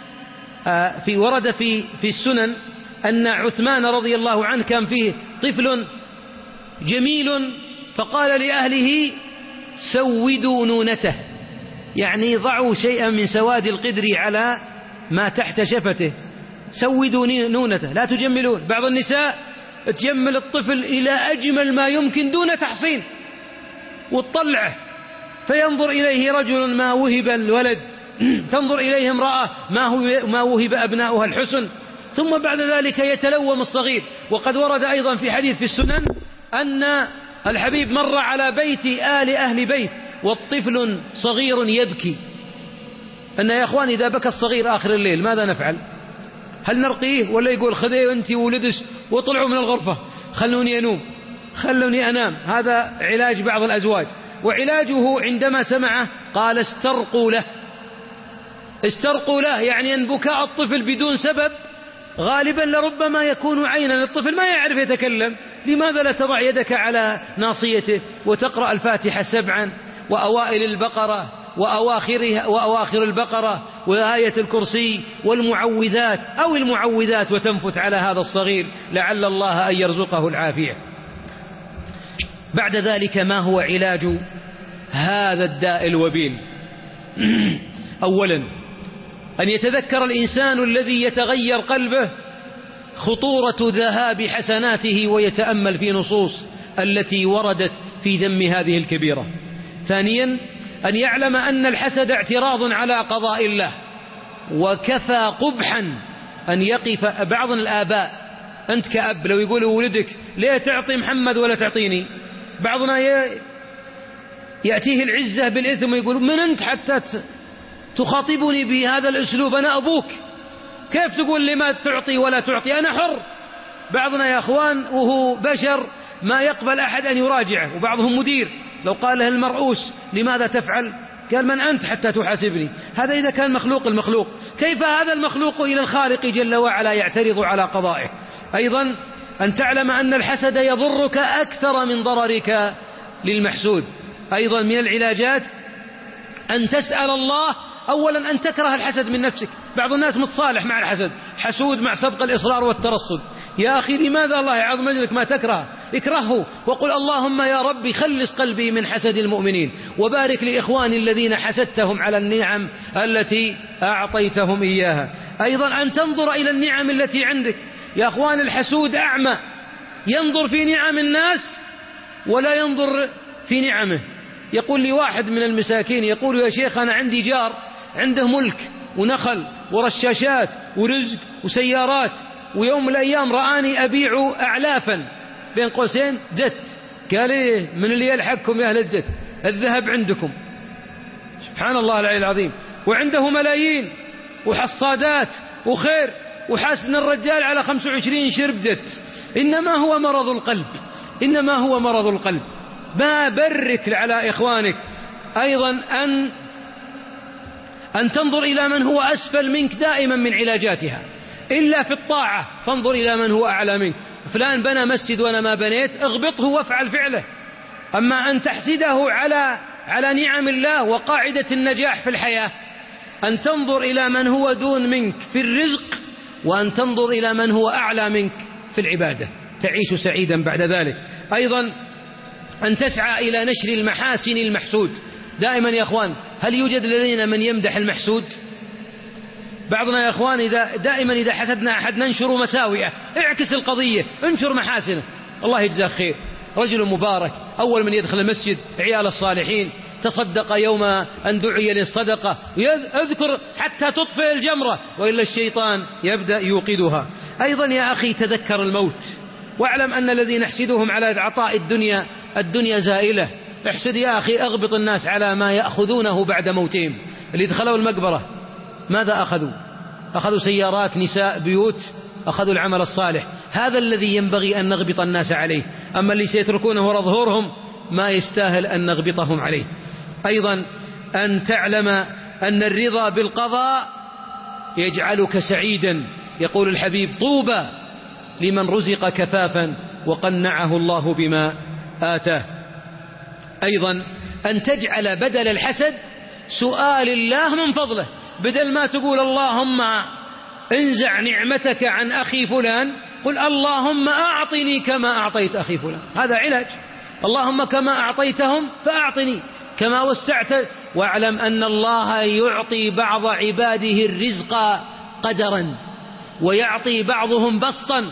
في ورد في في السنن أن عثمان رضي الله عنه كان فيه طفل جميل، فقال لأهله: سودوا نونته، يعني ضعوا شيئا من سواد القدر على ما تحت شفته، سودوا نونته، لا تجملون. بعض النساء تجمل الطفل إلى أجمل ما يمكن دون تحصين وتطلعه، فينظر إليه رجل ما وهب الولد، تنظر إليه امرأة ما هو ما وهب أبناؤها الحسن، ثم بعد ذلك يتلوم الصغير. وقد ورد أيضا في حديث في السنن أن الحبيب مر على بيت آل أهل بيت والطفل صغير يبكي، أن يا أخوان إذا بكى الصغير آخر الليل ماذا نفعل؟ هل نرقيه ولا يقول: خذيه أنت وولدش وطلعوا من الغرفة، خلوني أنوم، خلوني أنام؟ هذا علاج بعض الأزواج. وعلاجه عندما سمعه قال: استرقوا له. استرقوا له يعني أن بكاء الطفل بدون سبب غالبا لربما يكون عينا، الطفل ما يعرف يتكلم، لماذا لا تضع يدك على ناصيته وتقرأ الفاتحة سبعا وأوائل البقرة وأواخرها وأواخر البقرة وآية الكرسي والمعوذات أو المعوذات، وتنفت على هذا الصغير لعل الله أن يرزقه العافية. بعد ذلك ما هو علاج هذا الداء الوبيل؟ أولا أن يتذكر الإنسان الذي يتغير قلبه خطورة ذهاب حسناته ويتأمل في نصوص التي وردت في ذم هذه الكبيرة. ثانيا أن يعلم أن الحسد اعتراض على قضاء الله، وكفى قبحا أن يقف بعض الآباء، أنت كأب لو يقول ولدك: ليه تعطي محمد ولا تعطيني؟ بعضنا يأتيه العزة بالإثم ويقول: من أنت حتى تخاطبني بهذا الأسلوب؟ أنا أبوك، كيف تقول لي ما تعطي ولا تعطي؟ أنا حر. بعضنا يا أخوان وهو بشر ما يقبل أحد أن يراجعه، وبعضهم مدير لو قال له المرؤوس: لماذا تفعل؟ قال: من أنت حتى تحاسبني؟ هذا إذا كان مخلوق المخلوق، كيف هذا المخلوق إلى الخالق جل وعلا يعترض على قضائه؟ أيضا أن تعلم أن الحسد يضرك أكثر من ضررك للمحسود. أيضا من العلاجات أن تسأل الله أولا أن تكره الحسد من نفسك. بعض الناس متصالح مع الحسد، حسود مع سبق الإصرار والترصد. يا أخي لماذا الله يعظم أجرك ما تكره؟ اكرهه وقل: اللهم يا ربي خلص قلبي من حسد المؤمنين، وبارك لإخواني الذين حسدتهم على النعم التي أعطيتهم إياها. أيضا أن تنظر إلى النعم التي عندك. يا أخوان الحسود أعمى، ينظر في نعم الناس ولا ينظر في نعمه. يقول لي واحد من المساكين، يقول: يا شيخ أنا عندي جار عنده ملك ونخل ورشاشات ورزق وسيارات، ويوم من الأيام رآني أبيع أعلافا بين قوسين جت. قال: إيه من اللي يلحقكم يا أهل الجت؟ الذهب عندكم. سبحان الله العلي العظيم. وعنده ملايين وحصادات وخير، وحاسس أن الرجال على خمسة وعشرين شرب زت، إنما هو مرض القلب، إنما هو مرض القلب. ما برك على إخوانك أيضا أن أن تنظر إلى من هو أسفل منك دائما من علاجاتها، إلا في الطاعة فانظر إلى من هو أعلى منك. فلان بنى مسجد وأنا ما بنيت، اغبطه وافعل فعله. أما أن تحسده على على نعم الله وقاعدة النجاح في الحياة، أن تنظر إلى من هو دون منك في الرزق، وأن تنظر إلى من هو أعلى منك في العبادة، تعيش سعيدا بعد ذلك. أيضا أن تسعى إلى نشر المحاسن المحسود. دائما يا أخوان، هل يوجد لدينا من يمدح المحسود؟ بعضنا يا أخوان إذا دائما إذا حسدنا أحد ننشر مساوئه. اعكس القضية، انشر محاسنه. الله يجزاه خير، رجل مبارك، أول من يدخل المسجد عيال الصالحين، تصدق يوم أن دعي للصدقة، اذكر حتى تطفئ الجمرة وإلا الشيطان يبدأ يوقدها. أيضا يا أخي تذكر الموت، واعلم أن الذي نحسدهم على عطاء الدنيا، الدنيا زائلة. احسد يا أخي، أغبط الناس على ما يأخذونه بعد موتهم. اللي دخلوا المقبرة ماذا أخذوا؟ أخذوا سيارات، نساء، بيوت، أخذوا العمل الصالح. هذا الذي ينبغي أن نغبط الناس عليه. أما اللي سيتركونه وراء ظهورهم ما يستاهل أن نغبطهم عليه. أيضا أن تعلم أن الرضا بالقضاء يجعلك سعيدا. يقول الحبيب: طوبى لمن رزق كفافا وقنعه الله بما آتاه. أيضا أن تجعل بدل الحسد سؤال الله من فضله، بدل ما تقول اللهم انزع نعمتك عن أخي فلان، قل اللهم أعطني كما أعطيت أخي فلان. هذا علاج. اللهم كما أعطيتهم فأعطني، كما وسعت. واعلم أن الله يعطي بعض عباده الرزق قدرا ويعطي بعضهم بسطا.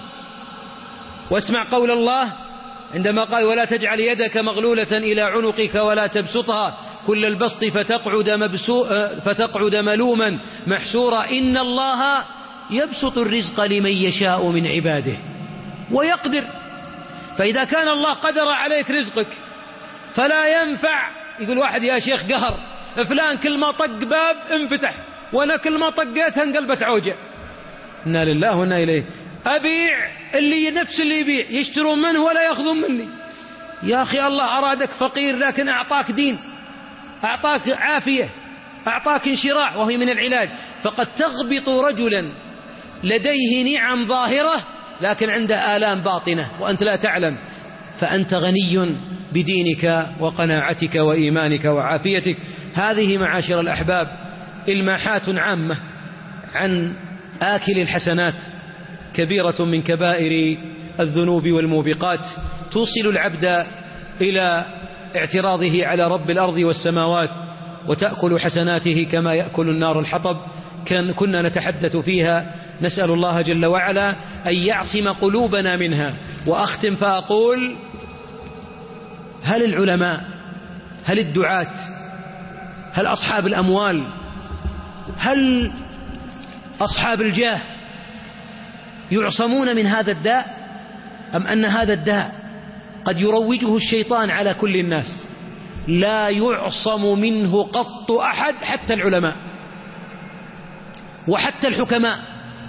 واسمع قول الله عندما قال: ولا تجعل يدك مغلولة إلى عنقك ولا تبسطها كل البسط فتقعد, مبسو فتقعد ملوما محسورا إن الله يبسط الرزق لمن يشاء من عباده ويقدر. فإذا كان الله قدر عليك رزقك فلا ينفع يقول واحد: يا شيخ قهر فلان كل ما طق باب انفتح وانا كل ما طقيتها انقلبت عوجة. إنا لله وإنا إليه. أبيع اللي نفس اللي يبيع، يشترون منه ولا يأخذون مني. يا أخي الله أرادك فقير لكن أعطاك دين، أعطاك عافية، أعطاك انشراح، وهي من العلاج. فقد تغبط رجلا لديه نعم ظاهرة لكن عنده آلام باطنة وأنت لا تعلم، فأنت غني بدينك وقناعتك وإيمانك وعافيتك. هذه معاشر الأحباب إلماحات عامة عن آكل الحسنات، كبيرة من كبائر الذنوب والموبقات، توصل العبد إلى اعتراضه على رب الأرض والسماوات، وتأكل حسناته كما يأكل النار الحطب. كان كنا نتحدث فيها، نسأل الله جل وعلا أن يعصم قلوبنا منها. وأختم فأقول: هل العلماء، هل الدعاة، هل أصحاب الأموال، هل أصحاب الجاه يعصمون من هذا الداء، أم أن هذا الداء قد يروجه الشيطان على كل الناس؟ لا يعصم منه قط أحد، حتى العلماء وحتى الحكماء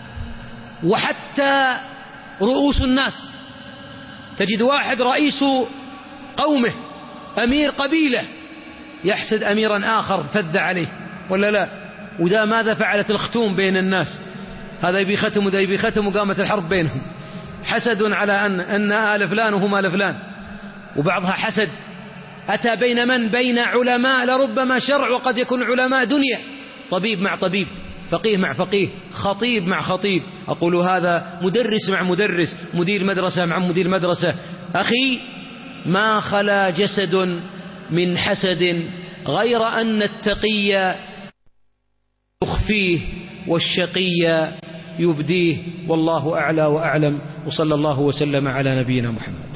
وحتى رؤوس الناس. تجد واحد رئيس قومه، أمير قبيلة، يحسد أميرا آخر فذ عليه ولا لا؟ وذا ماذا فعلت الختوم بين الناس؟ هذا يبي ختم وذا يبي ختم، وقامت الحرب بينهم، حسد على أن أن آل فلان وهم آل فلان. وبعضها حسد أتى بين من؟ بين علماء لربما شرع، وقد يكون علماء دنيا، طبيب مع طبيب، فقيه مع فقيه، خطيب مع خطيب. أقول هذا مدرس مع مدرس، مدير مدرسة مع مدير مدرسة. أخي، ما خلا جسد من حسد غير أن التقي يخفيه والشقي يبديه، والله أعلى وأعلم. وصلى الله وسلم على نبينا محمد.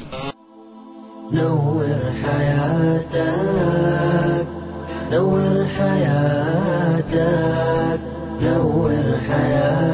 نور حياتك، نور حياتك، نور حياتك.